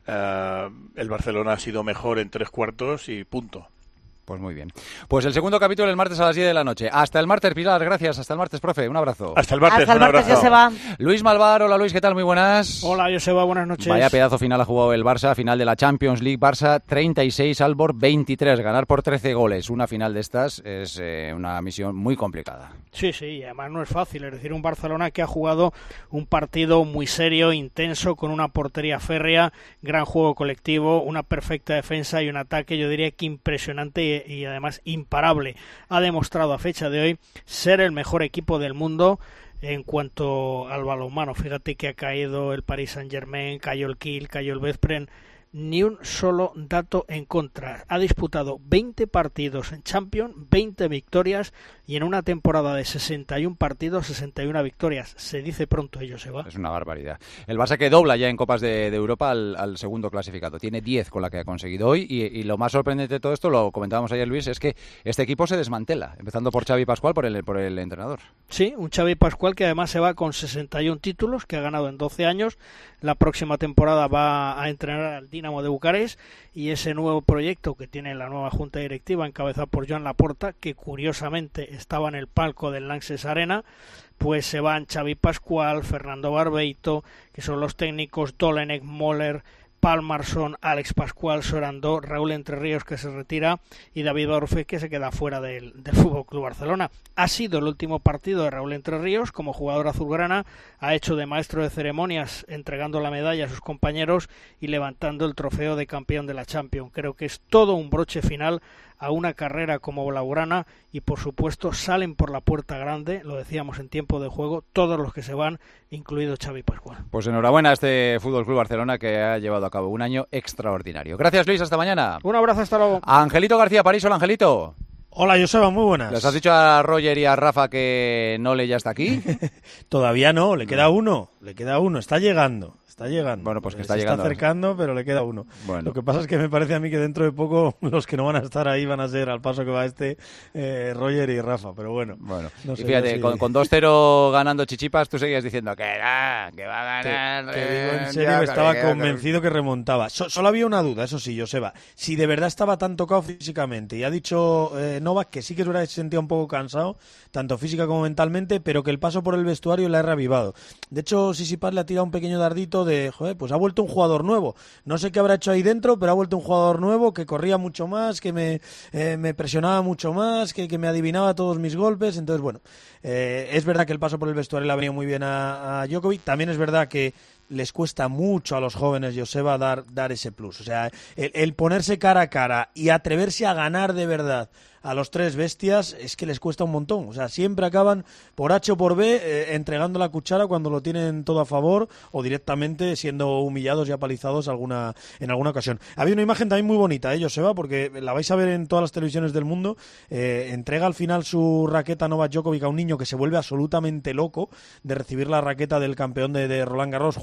eh, el Barcelona ha sido mejor en tres cuartos y punto. Pues muy bien. Pues el segundo capítulo el martes a las diez de la noche. Hasta el martes, Pilar, gracias. Hasta el martes, profe. Un abrazo. Hasta el martes, Hasta el un martes, abrazo. Joseba. Luis Malvar, hola Luis, ¿qué tal? Muy buenas. Hola, Joseba, buenas noches. Vaya pedazo final ha jugado el Barça, final de la Champions League. Barça treinta y seis, Albor veintitrés. Ganar por trece goles. Una final de estas es eh, una misión muy complicada. Sí, sí, y además no es fácil. Es decir, un Barcelona que ha jugado un partido muy serio, intenso, con una portería férrea, gran juego colectivo, una perfecta defensa y un ataque, yo diría que impresionante y, y además imparable. Ha demostrado a fecha de hoy ser el mejor equipo del mundo en cuanto al balonmano. Fíjate que ha caído el Paris Saint-Germain, cayó el Kiel, cayó el Veszprém. Ni un solo dato en contra. Ha disputado veinte partidos en Champions, veinte victorias, y en una temporada de sesenta y un partidos, sesenta y una victorias. Se dice pronto, ello se va. Es una barbaridad. El Barça que dobla ya en Copas de, de Europa al, al segundo clasificado. Tiene diez con la que ha conseguido hoy, y, y lo más sorprendente de todo esto, lo comentábamos ayer, Luis, es que este equipo se desmantela, empezando por Xavi Pascual, por el, por el entrenador. Sí, un Xavi Pascual que además se va con sesenta y un títulos, que ha ganado en doce años. La próxima temporada va a entrenar al Dinamo de Bucarest, y ese nuevo proyecto que tiene la nueva junta directiva encabezada por Joan Laporta, que curiosamente estaba en el palco del Lanxess Arena, pues se van Xavi Pascual, Fernando Barbeito, que son los técnicos, Dolenech, Moller, Palmarsson, Alex Pascual, Sorandó, Raúl Entre Ríos, que se retira, y David Orfe, que se queda fuera del, del Fútbol Club Barcelona. Ha sido el último partido de Raúl Entre Ríos como jugador azulgrana, ha hecho de maestro de ceremonias, entregando la medalla a sus compañeros y levantando el trofeo de campeón de la Champions. Creo que es todo un broche final a una carrera como blaugrana, y por supuesto salen por la puerta grande, lo decíamos en tiempo de juego, todos los que se van, incluido Xavi Pascual. Pues enhorabuena a este Fútbol Club Barcelona, que ha llevado a cabo un año extraordinario. Gracias, Luis, hasta mañana. Un abrazo, hasta luego. Angelito García París, hola Angelito. Hola, Joseba, muy buenas. ¿Les has dicho a Roger y a Rafa que Nole ya está aquí? Todavía no, le queda uno, le queda uno, está llegando. Está llegando. Bueno, pues que está Se llegando. está acercando, pero le queda uno. Bueno. Lo que pasa es que me parece a mí que dentro de poco los que no van a estar ahí van a ser, al paso que va este, eh, Roger y Rafa. Pero bueno. Bueno. No sé, y fíjate, si... con, con dos cero ganando Chichipas, tú seguías diciendo que era, que va a ganar. Te, te digo en serio que estaba convencido que remontaba. So, solo había una duda, eso sí, Joseba. Si de verdad estaba tan tocado físicamente, y ha dicho eh, Novak que sí que es verdad que se sentía un poco cansado, tanto física como mentalmente, pero que el paso por el vestuario le ha revivado. De hecho, Tsitsipas le ha tirado un pequeño dardito de, joder, pues ha vuelto un jugador nuevo. No sé qué habrá hecho ahí dentro, pero ha vuelto un jugador nuevo que corría mucho más, que me, eh, me presionaba mucho más, que, que me adivinaba todos mis golpes. Entonces, bueno, eh, es verdad que el paso por el vestuario le ha venido muy bien a, a Djokovic. También es verdad que les cuesta mucho a los jóvenes, Joseba, dar, dar ese plus. O sea, el, el ponerse cara a cara y atreverse a ganar de verdad a los tres bestias es que les cuesta un montón. O sea, siempre acaban por H o por B eh, entregando la cuchara cuando lo tienen todo a favor, o directamente siendo humillados y apalizados alguna, en alguna ocasión. Había una imagen también muy bonita, ¿eh, Joseba? Porque la vais a ver en todas las televisiones del mundo. Eh, entrega al final su raqueta Novak Djokovic a un niño que se vuelve absolutamente loco de recibir la raqueta del campeón de, de Roland Garros justo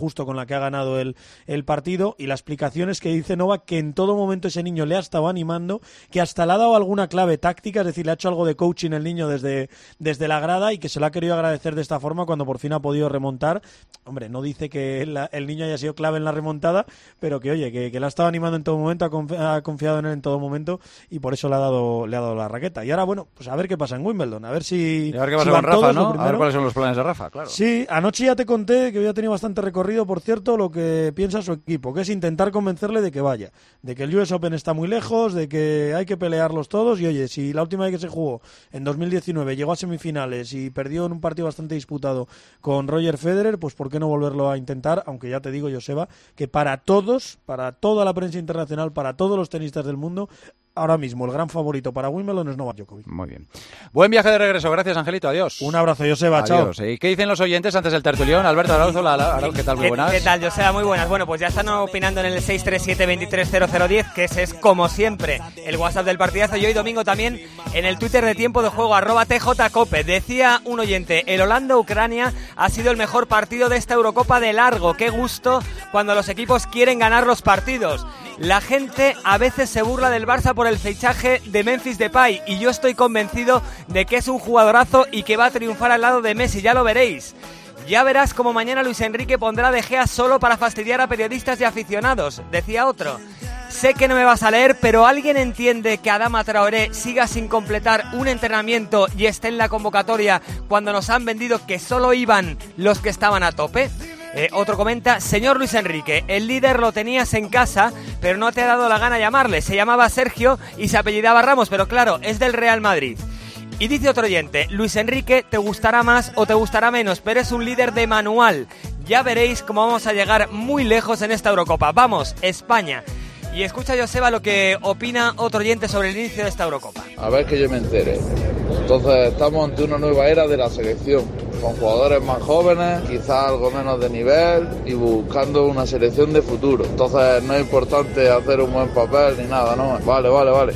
gusto con la que ha ganado el, el partido, y la explicación es que dice Novak que en todo momento ese niño le ha estado animando, que hasta le ha dado alguna clave táctica, es decir, le ha hecho algo de coaching el niño desde, desde la grada, y que se lo ha querido agradecer de esta forma cuando por fin ha podido remontar. Hombre, no dice que la, el niño haya sido clave en la remontada, pero que oye, que, que le ha estado animando en todo momento, ha, confi- ha confiado en él en todo momento, y por eso le ha dado, le ha dado la raqueta. Y ahora, bueno, pues a ver qué pasa en Wimbledon, a ver si... Y a ver qué si pasa con Rafa, todos, ¿no? A ver cuáles son los planes de Rafa, claro. Sí, anoche ya te conté que había tenido bastante recorrido, por cierto, lo que piensa su equipo, que es intentar convencerle de que vaya, de que el U S Open está muy lejos, de que hay que pelearlos todos, y oye, si la última vez que se jugó en dos mil diecinueve llegó a semifinales y perdió en un partido bastante disputado con Roger Federer, pues ¿por qué no volverlo a intentar? Aunque ya te digo, Joseba, que para todos, para toda la prensa internacional, para todos los tenistas del mundo, ahora mismo el gran favorito para Wimbledon es Novak Djokovic. Muy bien. Buen viaje de regreso. Gracias, Angelito. Adiós. Un abrazo, Joseba. Adiós. Chao. ¿Y qué dicen los oyentes antes del tertulión? Alberto Arauzo, la, la, ¿qué tal? Muy buenas. ¿Qué, ¿Qué tal, Joseba? Muy buenas. Bueno, pues ya están opinando en el seis tres siete, veintitrés cero cero diez, que ese es, como siempre, el WhatsApp del partidazo. Y hoy domingo también en el Twitter de Tiempo de Juego, arroba tjcope. Decía un oyente, el Holanda-Ucrania ha sido el mejor partido de esta Eurocopa de largo. Qué gusto cuando los equipos quieren ganar los partidos. La gente a veces se burla del Barça por el fichaje de Memphis Depay, y yo estoy convencido de que es un jugadorazo y que va a triunfar al lado de Messi, ya lo veréis. Ya verás como mañana Luis Enrique pondrá a De Gea solo para fastidiar a periodistas y aficionados, decía otro. Sé que no me vas a leer, pero ¿alguien entiende que Adama Traoré siga sin completar un entrenamiento y esté en la convocatoria cuando nos han vendido que solo iban los que estaban a tope? Eh, otro comenta, señor Luis Enrique, el líder lo tenías en casa, pero no te ha dado la gana llamarle. Se llamaba Sergio y se apellidaba Ramos, pero claro, es del Real Madrid. Y dice otro oyente, Luis Enrique te gustará más o te gustará menos, pero es un líder de manual. Ya veréis cómo vamos a llegar muy lejos en esta Eurocopa. Vamos, España. Y escucha, Joseba, lo que opina otro oyente sobre el inicio de esta Eurocopa. A ver que yo me entere. Entonces estamos ante una nueva era de la selección, con jugadores más jóvenes, quizás algo menos de nivel, y buscando una selección de futuro. Entonces no es importante hacer un buen papel ni nada, ¿no? Vale, vale, vale.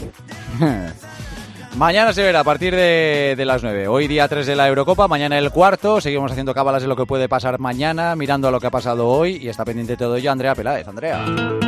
Mañana se verá a partir de, de las nueve. Hoy día tres de la Eurocopa, mañana el cuarto. Seguimos haciendo cábalas de lo que puede pasar mañana, mirando a lo que ha pasado hoy, y está pendiente de todo ello Andrea Peláez. Andrea.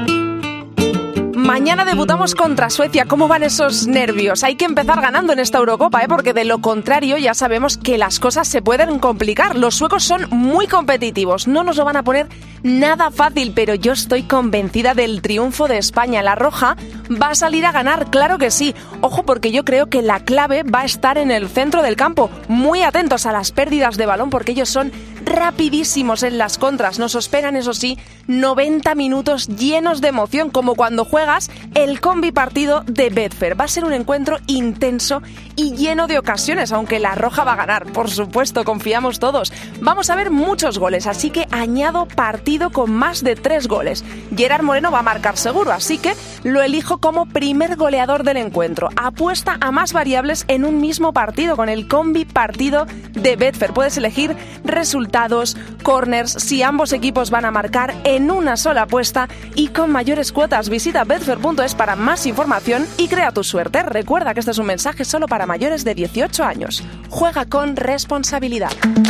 Mañana debutamos contra Suecia. ¿Cómo van esos nervios? Hay que empezar ganando en esta Eurocopa, ¿eh? Porque de lo contrario ya sabemos que las cosas se pueden complicar. Los suecos son muy competitivos, no nos lo van a poner nada fácil, pero yo estoy convencida del triunfo de España. La roja va a salir a ganar, claro que sí. Ojo, porque yo creo que la clave va a estar en el centro del campo. Muy atentos a las pérdidas de balón, porque ellos son rapidísimos en las contras. Nos esperan, eso sí, noventa minutos llenos de emoción, como cuando juegas el combi partido de Betfair. Va a ser un encuentro intenso y lleno de ocasiones, aunque la roja va a ganar, por supuesto, confiamos todos. Vamos a ver muchos goles, así que añado partido con más de tres goles. Gerard Moreno va a marcar seguro, así que lo elijo como primer goleador del encuentro. Apuesta a más variables en un mismo partido con el combi partido de Betfair. Puedes elegir resultados, corners, si ambos equipos van a marcar en una sola apuesta y con mayores cuotas. Visita betfair punto es para más información y crea tu suerte. Recuerda que este es un mensaje solo para mayores de dieciocho años. Juega con responsabilidad.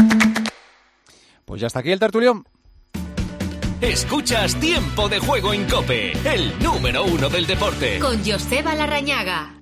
Pues ya está aquí el tertulión. Escuchas Tiempo de Juego en COPE, el número uno del deporte. Con Joseba Larrañaga.